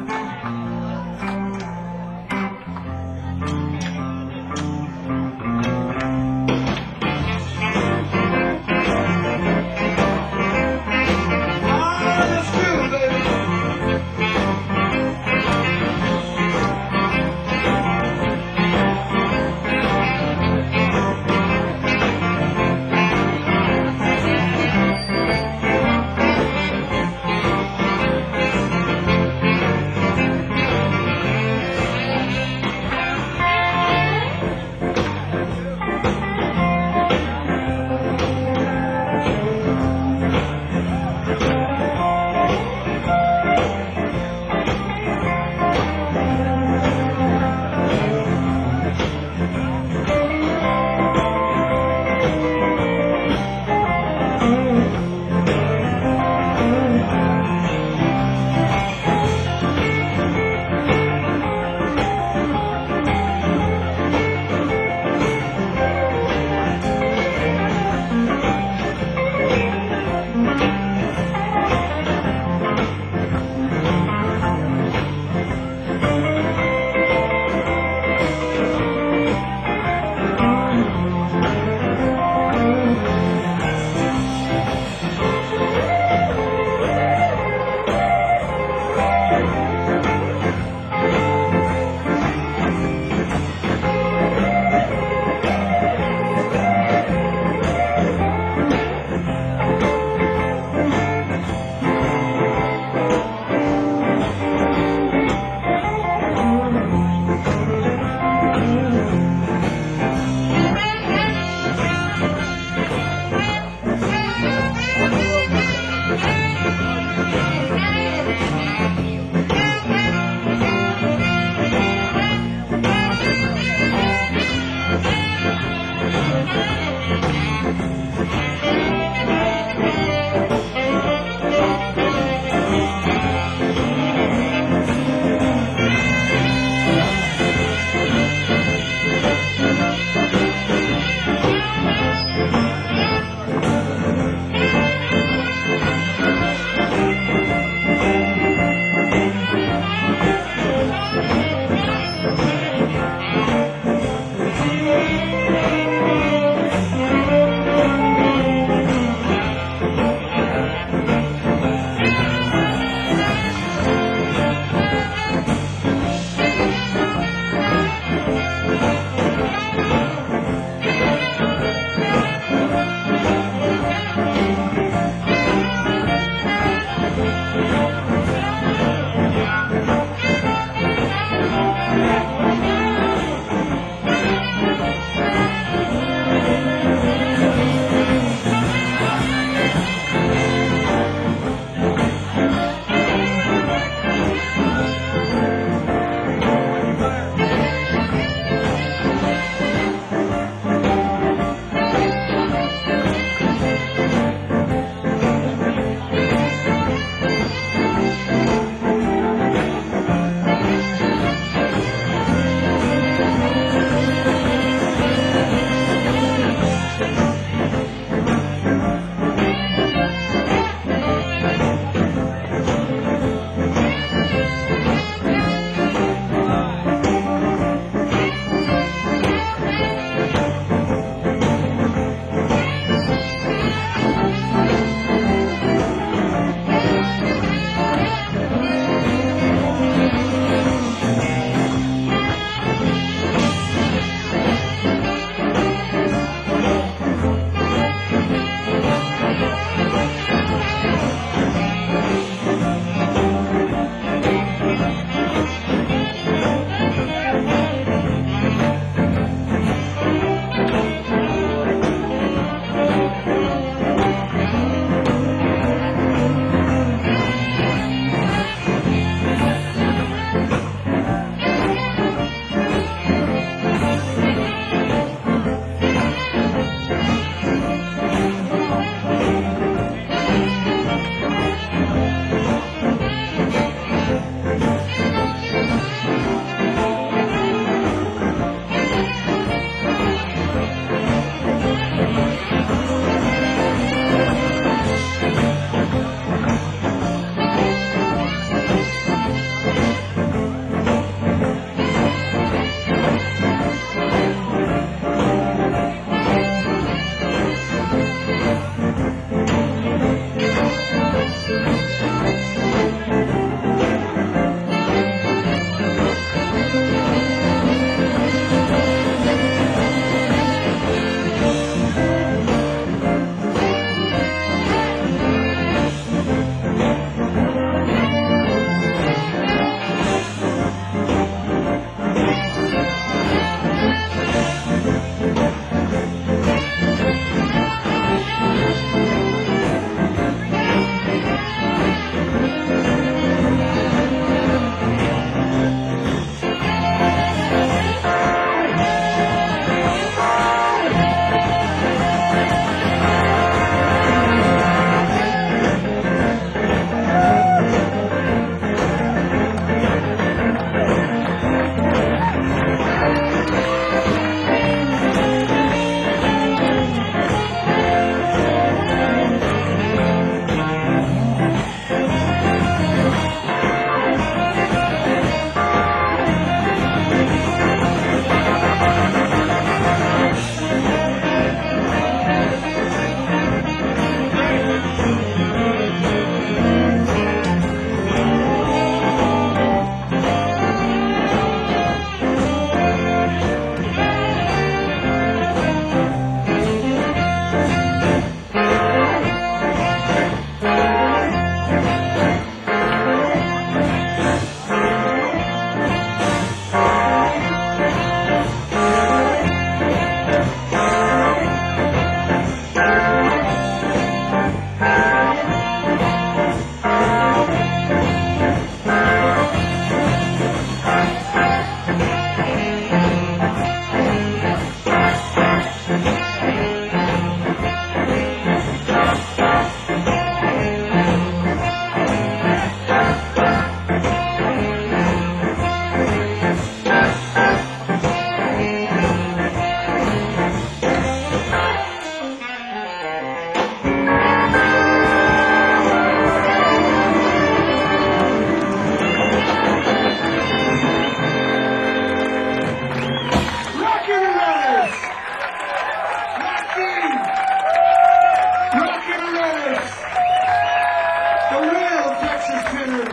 Texas tenor.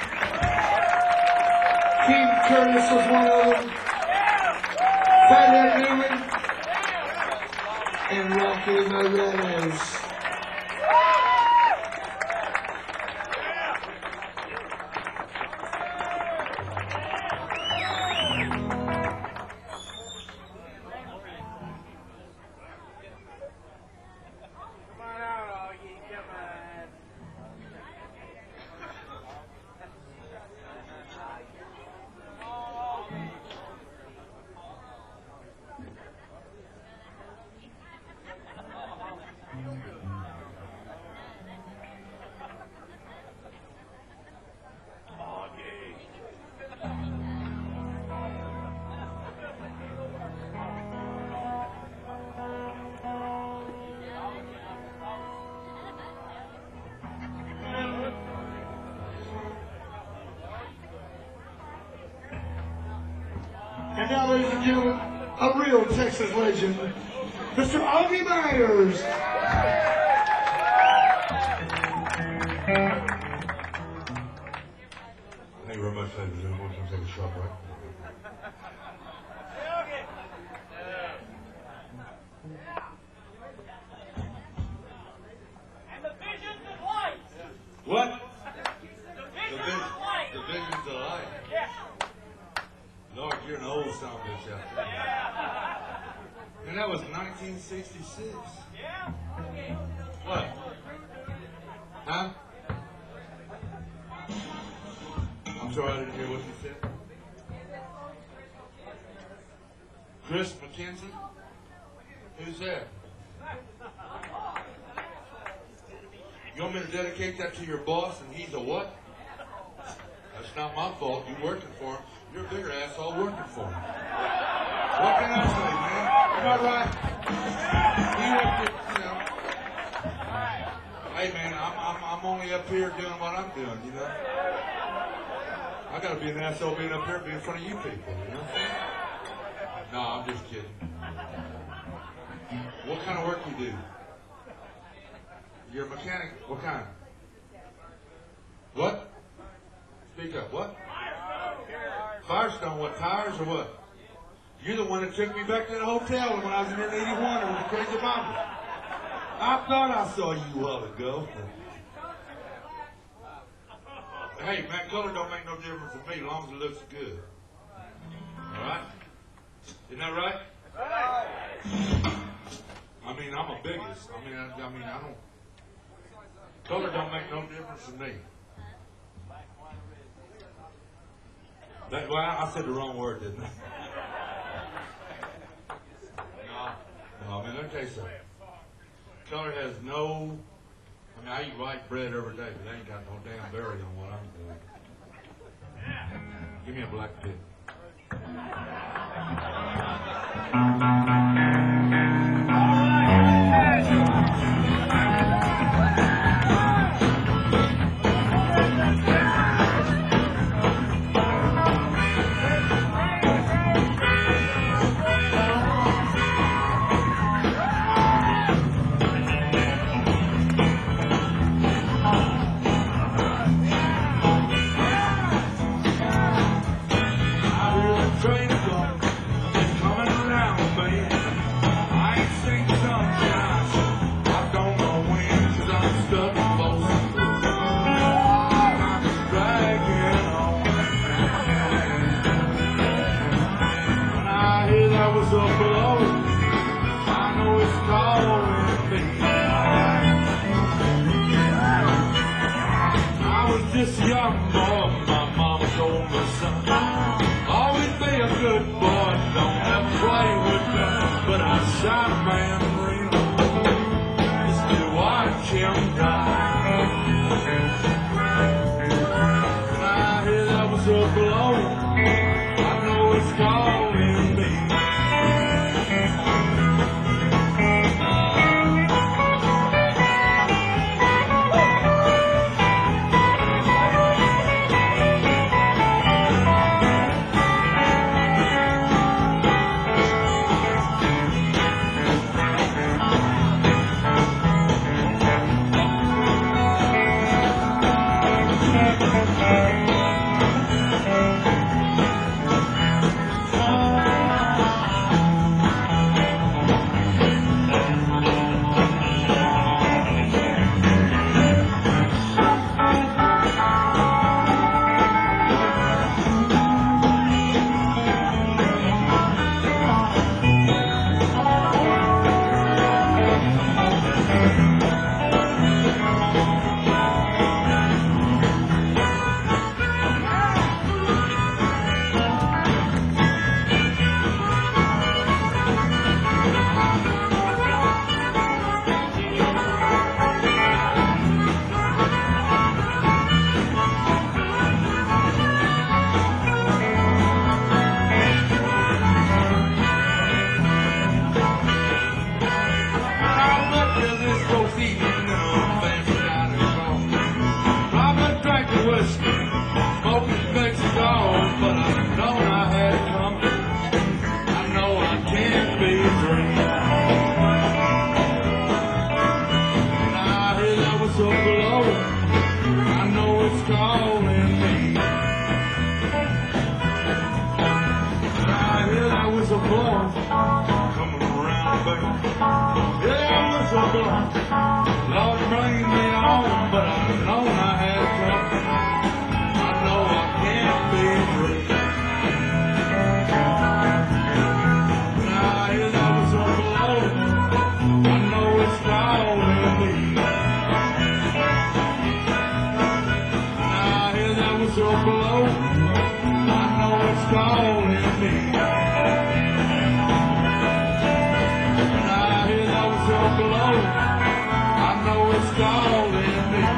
King Curtis was one of them. Fathead Newman. And Rocky Morales. And now, ladies and gentlemen, a real Texas legend, Mister Augie Myers. Thank you very much, ladies and gentlemen. We're going to take a shot, right? And the visions of light. What? The The, visions vis- of light. the visions of light. Yeah. Lord, you're an old son of a bitch out there. Yeah. And that was nineteen sixty-six. Yeah. What? Huh? I'm sorry, I didn't hear what you said. Chris McKenzie? Who's that? You want me to dedicate that to your boss and he's a what? That's not my fault. You working for him. You're a bigger asshole working for him. What can I say, man? Am I right? He worked it, you know. Hey, man, I'm, I'm, I'm only up here doing what I'm doing, you know. I gotta be an asshole being up here, be in front of you people, you know. No, I'm just kidding. What kind of work you do? You're a mechanic. What kind? What? Speak up. What? Firestone. What? Tires or what? You're the one that took me back to the hotel when I was in there in eighty-one and was crazy mama. I thought I saw you a while ago. Hey, man, color don't make no difference to me as long as it looks good. All right? Isn't that right? I mean, I'm a biggest. I mean, I, I mean, I don't. Color don't make no difference to me. That, well, I said the wrong word, didn't I? No, no. I mean, let me tell you something. Color has no. I mean, I eat white bread every day, but they ain't got no damn berry on what I'm doing. Give me a black pig. This young boy, my mama told me, son, always be a good boy, don't ever play with them. But I shot a man real, just to watch him die. And I hear that was a blow, I know it's calling me. whiskey, smoking Mexico, but I know I had it coming. I know I can't be free. Now I hear that whistle blowing, I know it's calling me. Now I hear that whistle blowing, coming around, baby. Yeah, whistle blowing, Lord, bring me on, but I know I had it coming. I know I can't be free. Now I hear that whistle blowing, I know it's calling me. Now I hear that whistle blowing, I know it's calling me. Now I hear that whistle blowing, I know it's calling me.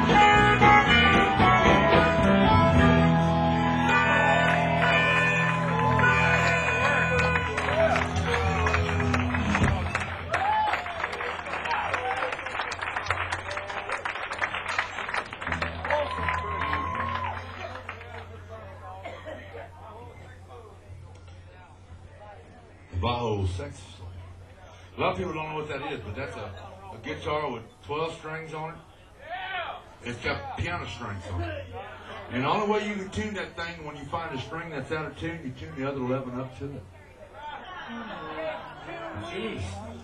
Bajo saxophone. A lot of people don't know what that is, but that's a, a guitar with twelve strings on it. It's got piano strings on it. And the only way you can tune that thing, when you find a string that's out of tune, you tune the other eleven up to it. Jeez.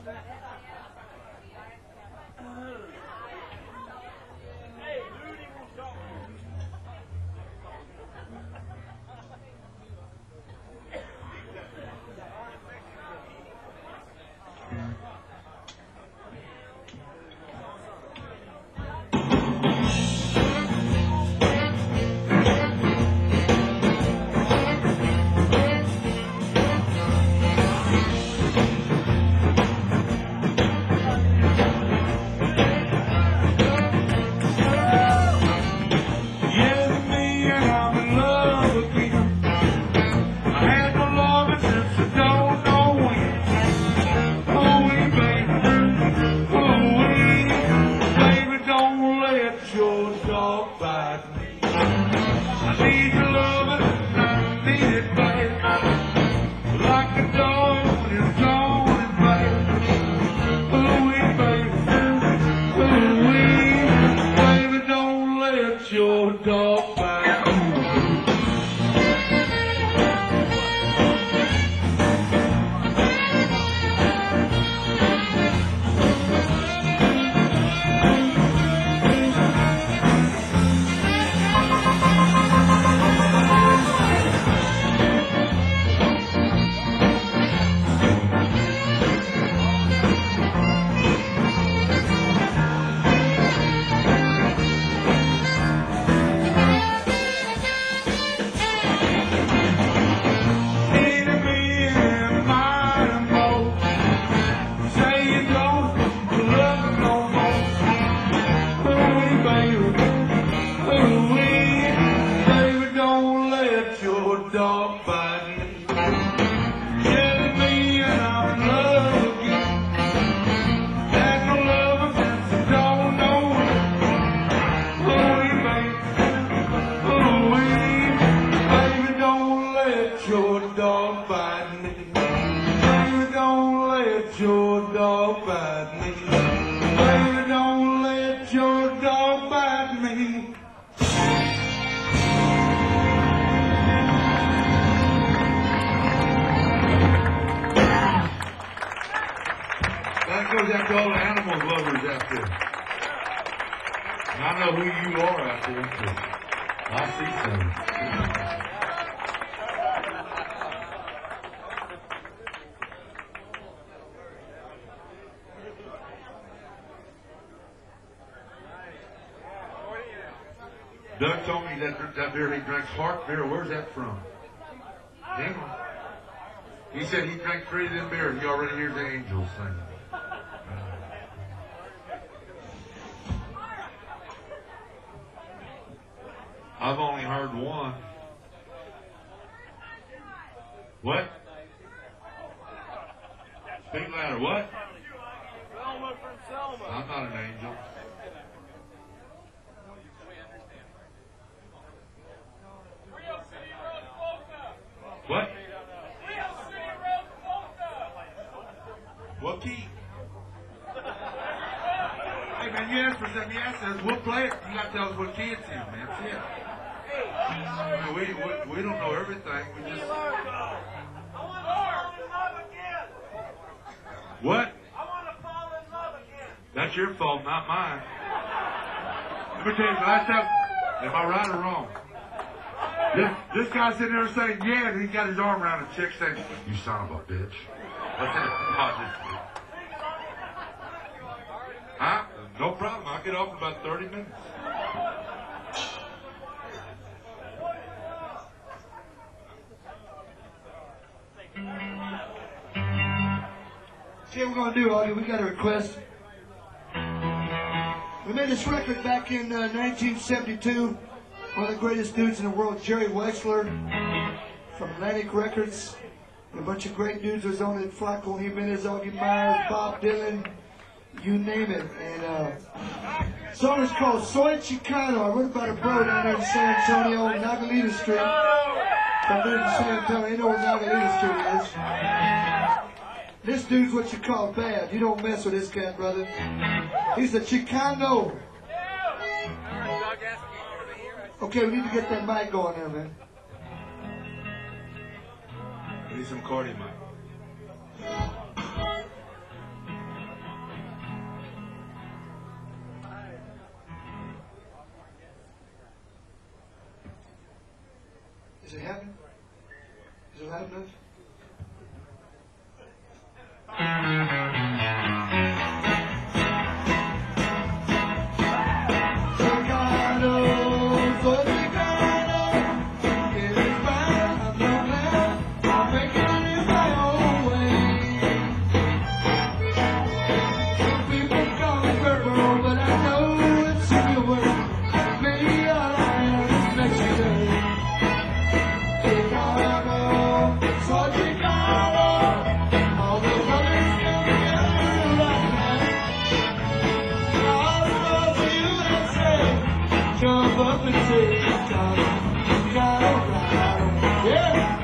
That goes out to all the animal lovers out there. And I know who you are out there, too. I see some. Doug told me that, that beer he drinks Hart beer. Where's that from? England. He said he drank three of them beers. He already hears the angels singing. I've only heard one. What? Speak louder. What? I'm not an angel. you got to tell us what kids is, man. That's it. I mean, we, we, we don't know everything. We just. I want to fall in love again. What? I want to fall in love again. That's your fault, not mine. Let me tell you, the last time, am I right or wrong? This, this guy's sitting there saying, yeah, and he's got his arm around a chick saying, you son of a bitch. That's it. No, just- Huh? No problem. I'll get off in about thirty minutes. See what we're going to do, Augie. We got a request. We made this record back in uh, nineteen seventy-two. One of the greatest dudes in the world, Jerry Wexler from Atlantic Records. And a bunch of great dudes was on it. Flaco Jimenez, Augie Myers, Bob Dylan, you name it. And uh, the song is called Soy Chicano. I wrote about a bro down there in San Antonio, Nagalita Street. From there in San Antonio, you know where Nagalita Street is. This dude's what you call bad. You don't mess with this cat, brother. He's a Chicano. Okay, we need to get that mic going there, man. I need some Cordy mic. Is it happening? Is it loud enough? Jump up and say, Chicano, Chicano, yeah.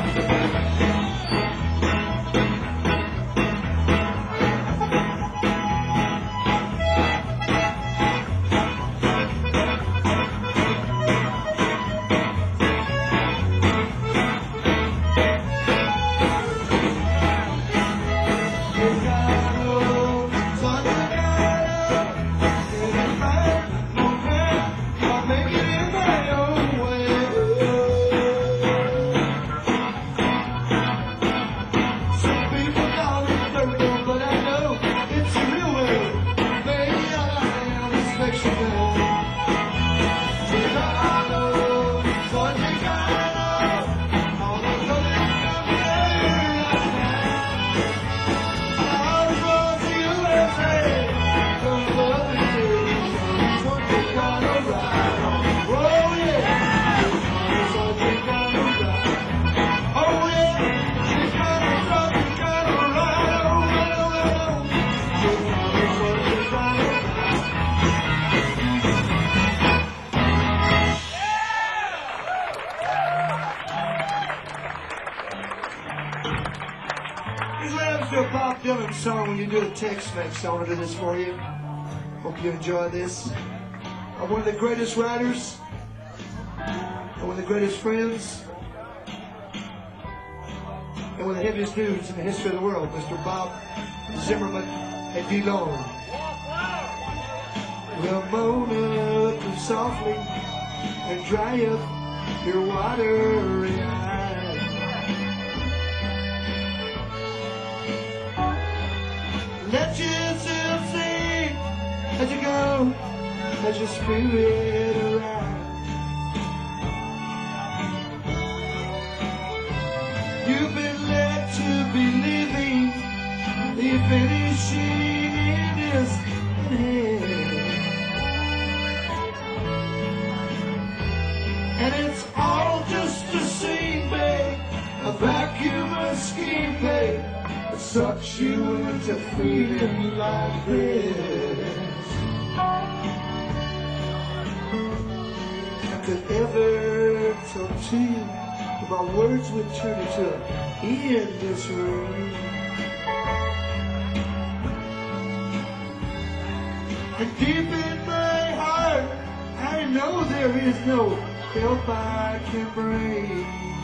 A Bob Dylan song when you do a Tex-Mex. I want to do this for you. Hope you enjoy this. I'm one of the greatest writers. I'm one of the greatest friends. And one of the heaviest dudes in the history of the world, Mister Bob Zimmerman and DeLone. We'll moan up softly and dry up your watery eyes. Let yourself sing as you go, let your spirit arise. You've been led to believing the finishing end is ahead. And it's all just a scene, babe, a vacuum, a scheme, babe, that sucks you into feeling like this. I could ever talk to you, but my words would turn into an endless rain. And deep in my heart, know there is no help I can bring.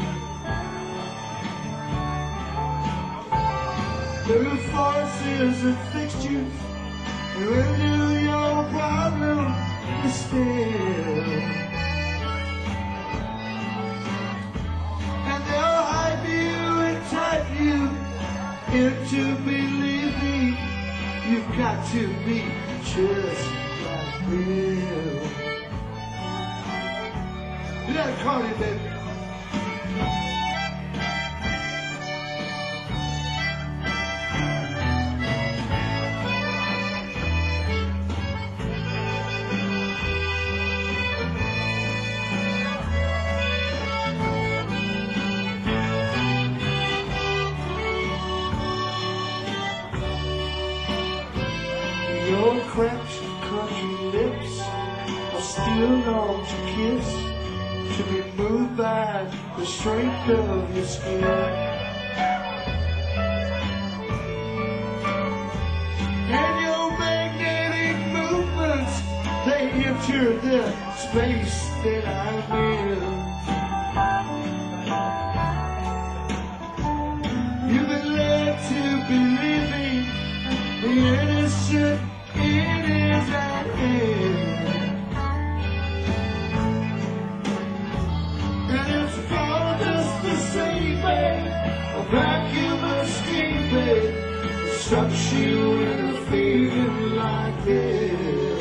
Through forces and fixtures, renew your problem still. And they'll hype you and type you into believing you've got to be just like real. Do that Cardi, baby. Your cracked country lips are still long to kiss, to be moved by the strength of your skin. And your magnetic movements, they enter the space that I'm in. You've been led to believing the innocent it is at hand. And it's all just the same, babe. A vacuum escaping sucks you in a feeling like this.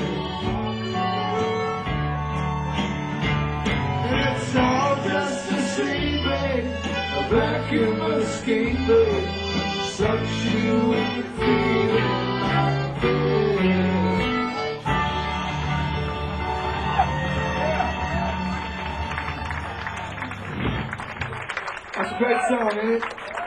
And it's all just the same, babe. A vacuum escaping sucks you in a feeling like this. That's a great song, ain't it?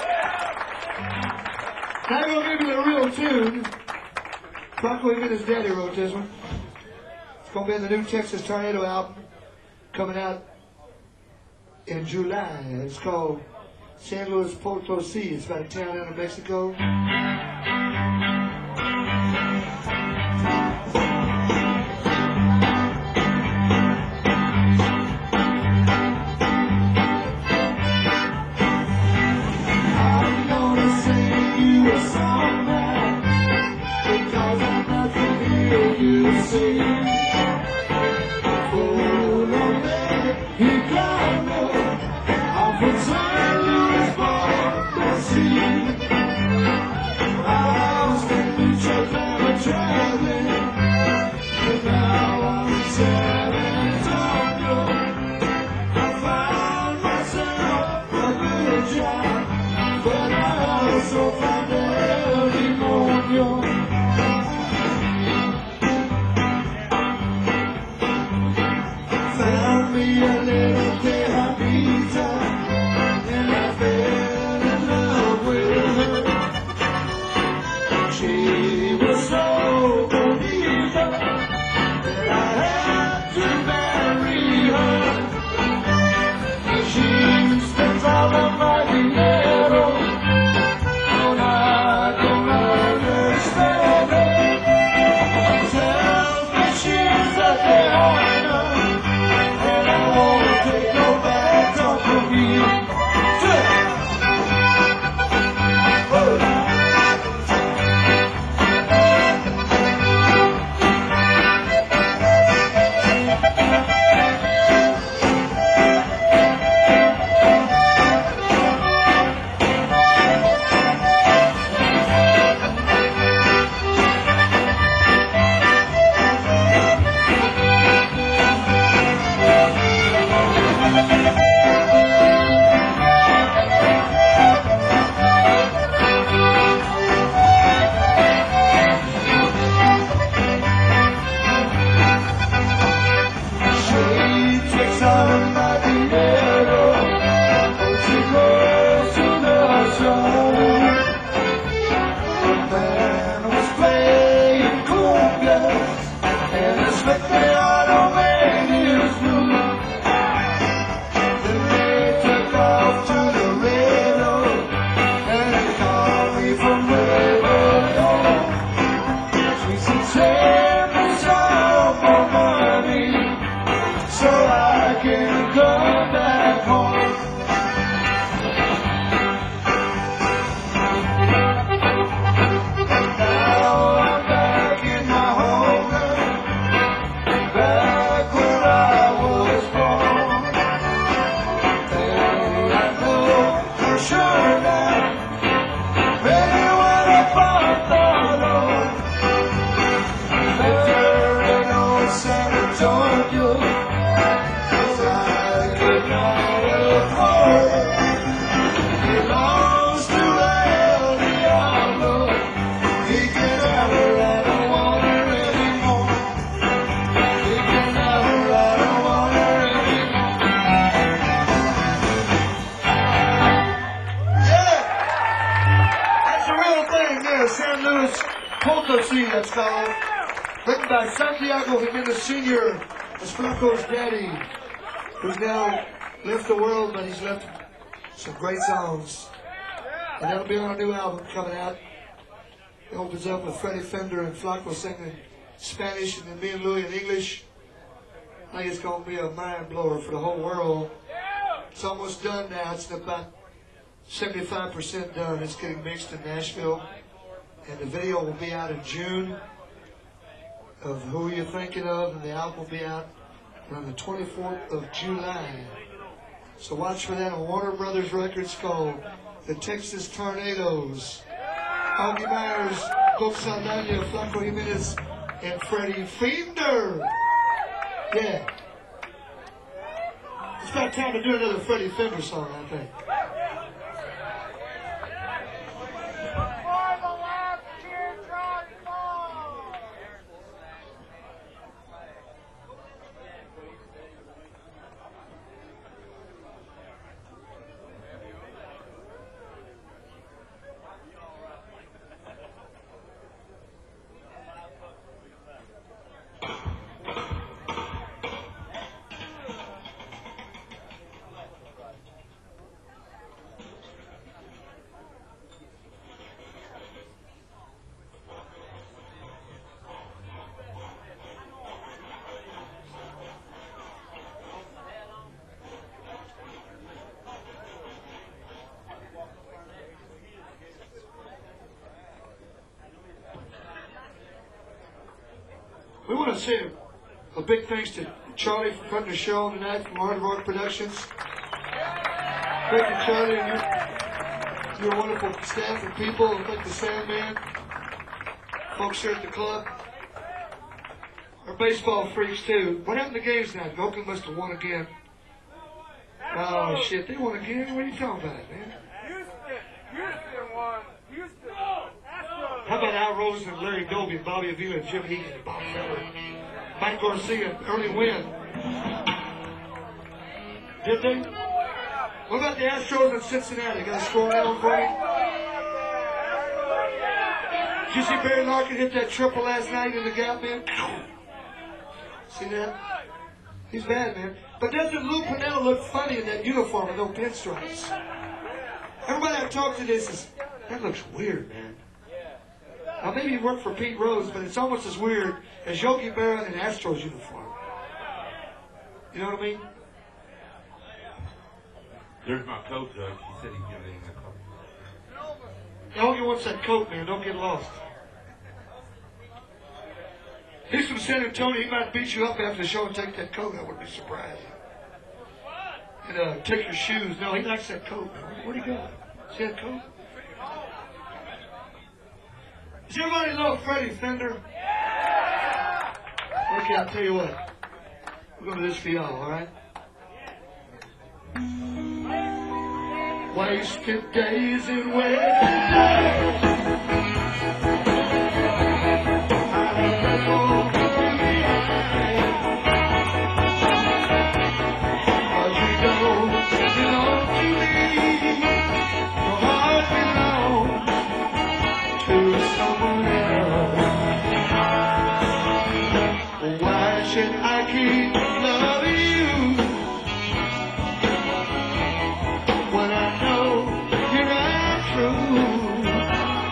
Now I'm gonna give you a real tune. Rockaway Minnie's daddy wrote this one. It's gonna be in the new Texas Tornado album coming out in July. It's called San Luis Potosí. It's about a town out of Mexico. United Heart belongs to El Diablo. He can never ride on water anymore. He can never ride on water anymore. Yeah! That's the real thing there, San Luis Potosí, that's called. Written by Santiago Jimenez Senior, that's Flaco's daddy, who's now left the world, but he's left some great songs. And that'll be on a new album coming out. It opens up with Freddie Fender and Flaco singing Spanish, and then me and Louie in English. I think it's going to be a mind blower for the whole world. It's almost done now. It's about seventy-five percent done. It's getting mixed in Nashville. And the video will be out in June of Who You're Thinking Of, and the album will be out on the twenty-fourth of July. So watch for that on Warner Brothers Records called The Texas Tornadoes. Augie Myers, Doc Saldana, Flaco Jimenez, and Freddie Fender. Yeah. It's about time to do another Freddie Fender song, I think. We want to say a big thanks to Charlie for putting the show on tonight from Hard Rock Productions. Thank you, Charlie, and your, your wonderful staff and people. And thank the Sandman, folks here at the club. Our baseball freaks, too. What happened to the games tonight? Oakland must have won again. Oh, shit, they won again? What are you talking about, man? Houston, Houston won. Houston won. How about Al Rosen and Larry Doby and Bobby Avila and Jim Heaton and Bob Feller? Mike Garcia, early win. Did they? What about the Astros in Cincinnati? Got a score down for me? Did you see Barry Larkin hit that triple last night in the gap, man? See that? He's bad, man. But doesn't Lou Piniella look funny in that uniform with no pinstripes? Everybody I've talked to this is, that looks weird, man. Now, maybe he worked for Pete Rose, but it's almost as weird as Yogi Berra in an Astros uniform. You know what I mean? There's my coat, Doug. He said he'd give me a coat. Yogi wants that coat, man. Don't get lost. He's from San Antonio. He might beat you up after the show and take that coat. I wouldn't be surprised. And uh, take your shoes. No, he likes that coat, man. Where'd he go? See that coat? Does everybody love Freddie Fender? Okay, I'll tell you what. We're going to do this for y'all, all right? Wasted days in waiting. When I know you're not true.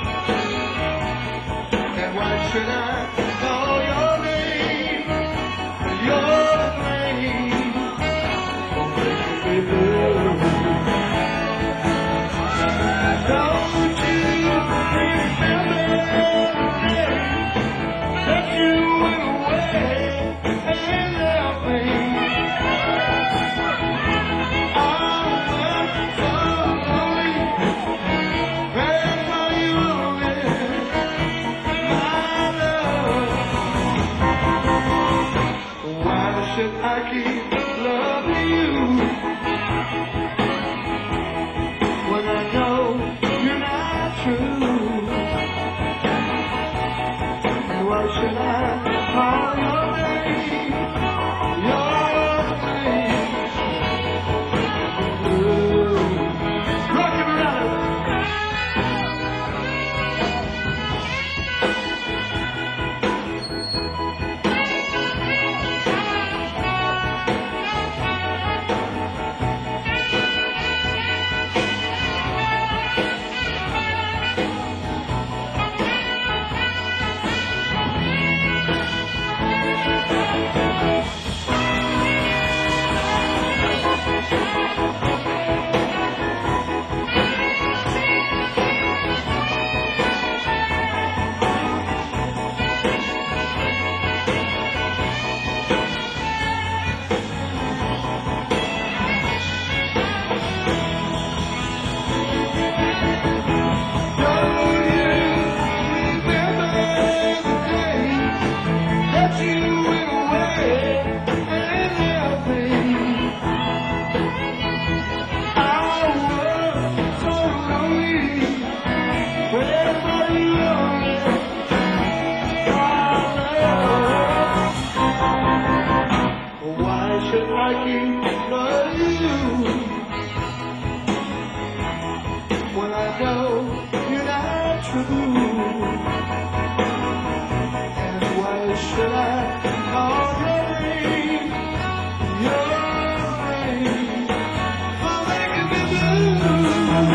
extra blue. And why should I call your name? Your name for making me blue.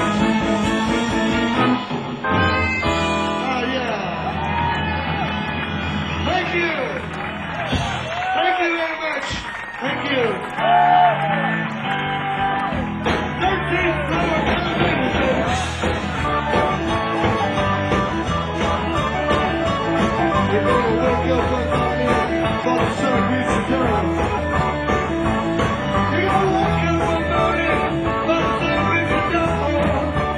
Oh yeah. Thank you. Thank you very much. Thank you. thirteenth floor television. You're gonna wake up one morning for the sun beats you down. You're gonna wake up one morning for the sun beats you down.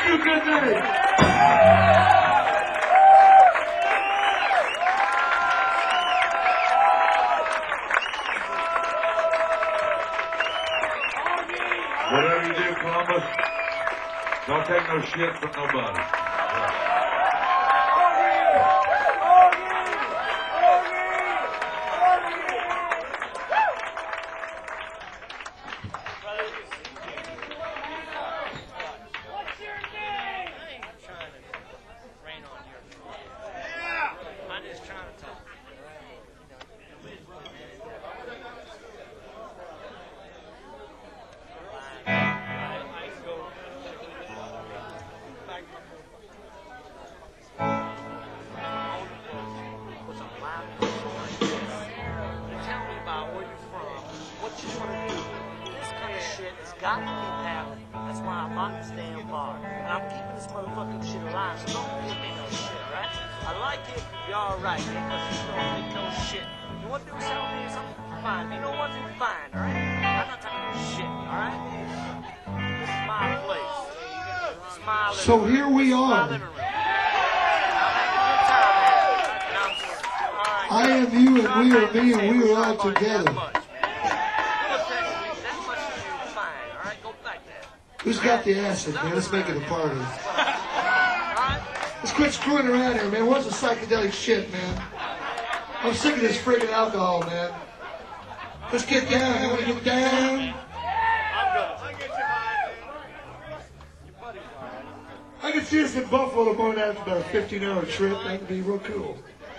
you a good night. Whatever you do, Columbus, don't take no shit from nobody. What's your name? I ain't trying to rain on your yeah. I'm just trying to talk. Tell me about where you're from, what you want to do. This kind of shit has got to keep happening. That's why I bought this damn bar. And I'm keeping this motherfucking shit alive, so don't give me no shit, right? I like it, you're alright, because you don't make no shit. You want to do something, do something, fine. You know what, then fine, alright? I'm not talking no shit, alright? This is my place. This is my living So room. here we This is my are. living room. I'm having a good time here. And I'm here. Alright, I am you and we are me and we are all together. Who's got the acid, man? Let's make it a party. Let's quit screwing around here, man. What's the psychedelic shit, man? I'm sick of this friggin' alcohol, man. Let's get down. You wanna get down? I can see us in Buffalo tomorrow after about a fifteen hour trip. That would be real cool.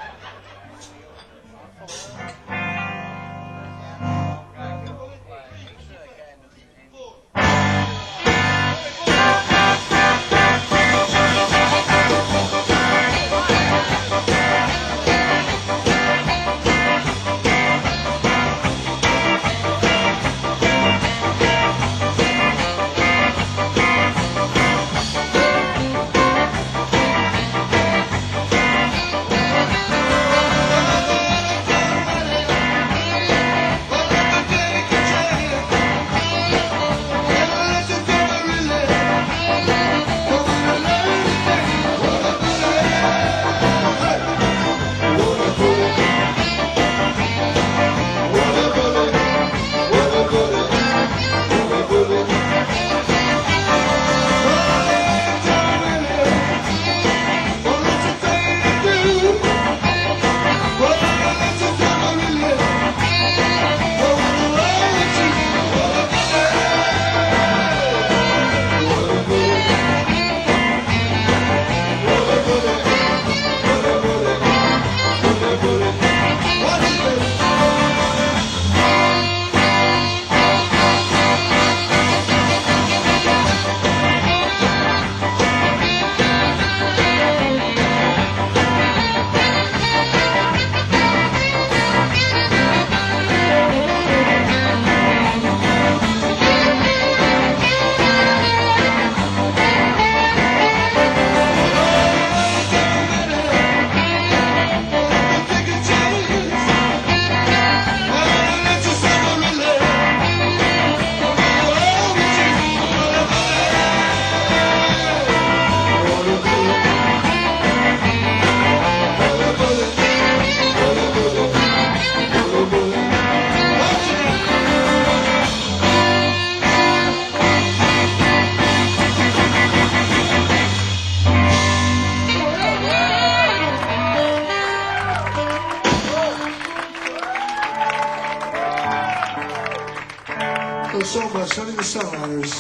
So much, Sonny the Songwriters.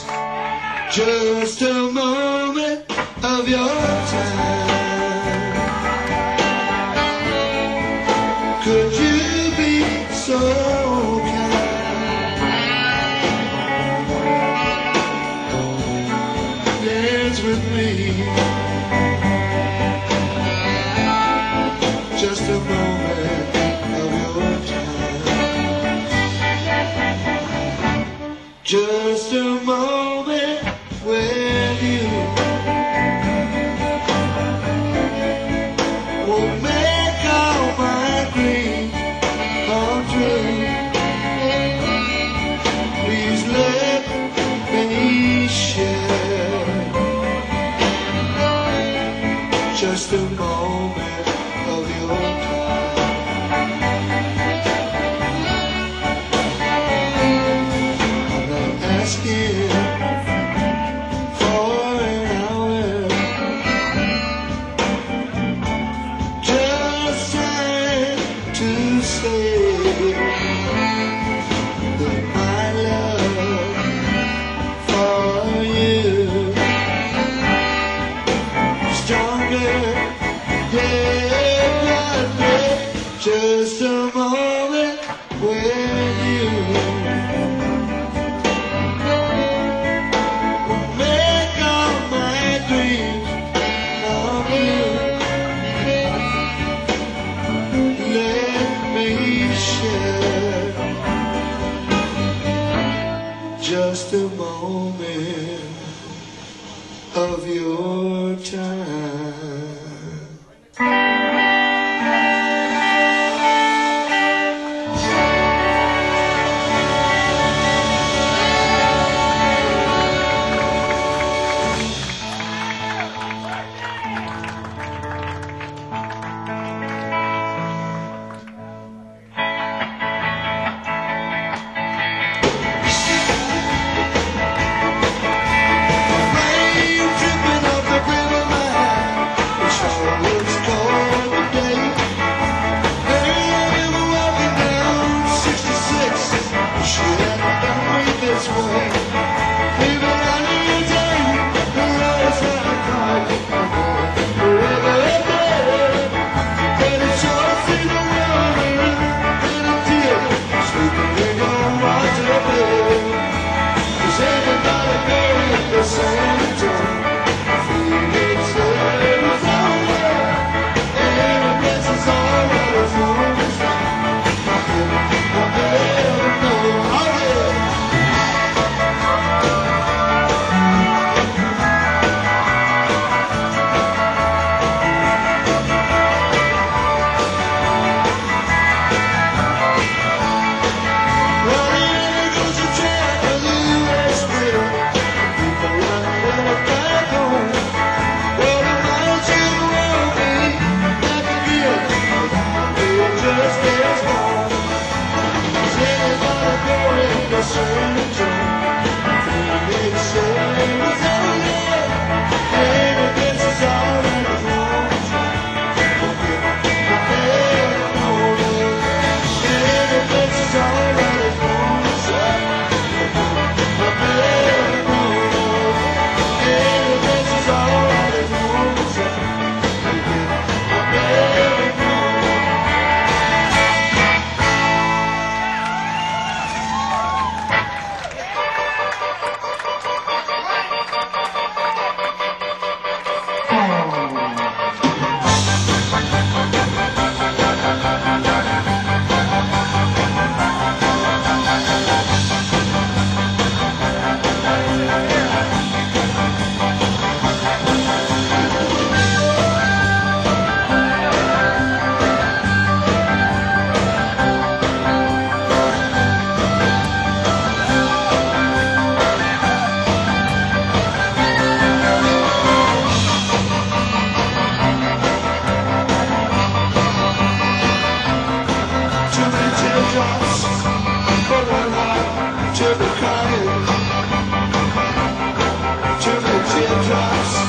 Just a moment of your time. Could you be so kind? Dance with me. Just a moment of your time. Just a moment with you will make all my dreams come true. Please let me share just a moment of your time. I'm not asking for an hour, just trying to say that my love for you stronger, yeah, yeah. Just a moment when you will make all my dreams of you. Let me share just a moment of your time. Rain dripping off the brim of my hat. It sure looks cold today. There I am walking down sixty-six. Shit, I don't read this way. Even on your day, the roads that I caught are going forever again. But it sure seems to run in a deal, sleeping in your water bed. Is everybody going the same time? Phoenix, Arizona, and I guess it's all right as long as I ever know. Oh, yeah. Running goes the track of the U S river. People running back home. Well, the miles you want me, I can give. It just as long. Is anybody going to San Antonio? Phoenix, Arizona, and I guess it's all right as long as I don't get my head on it. And I guess it's all right as long as I don't get my head on it. And I guess it's all right as long as I don't get my head on it. Too many teardrops for one heart to be crying. Too many teardrops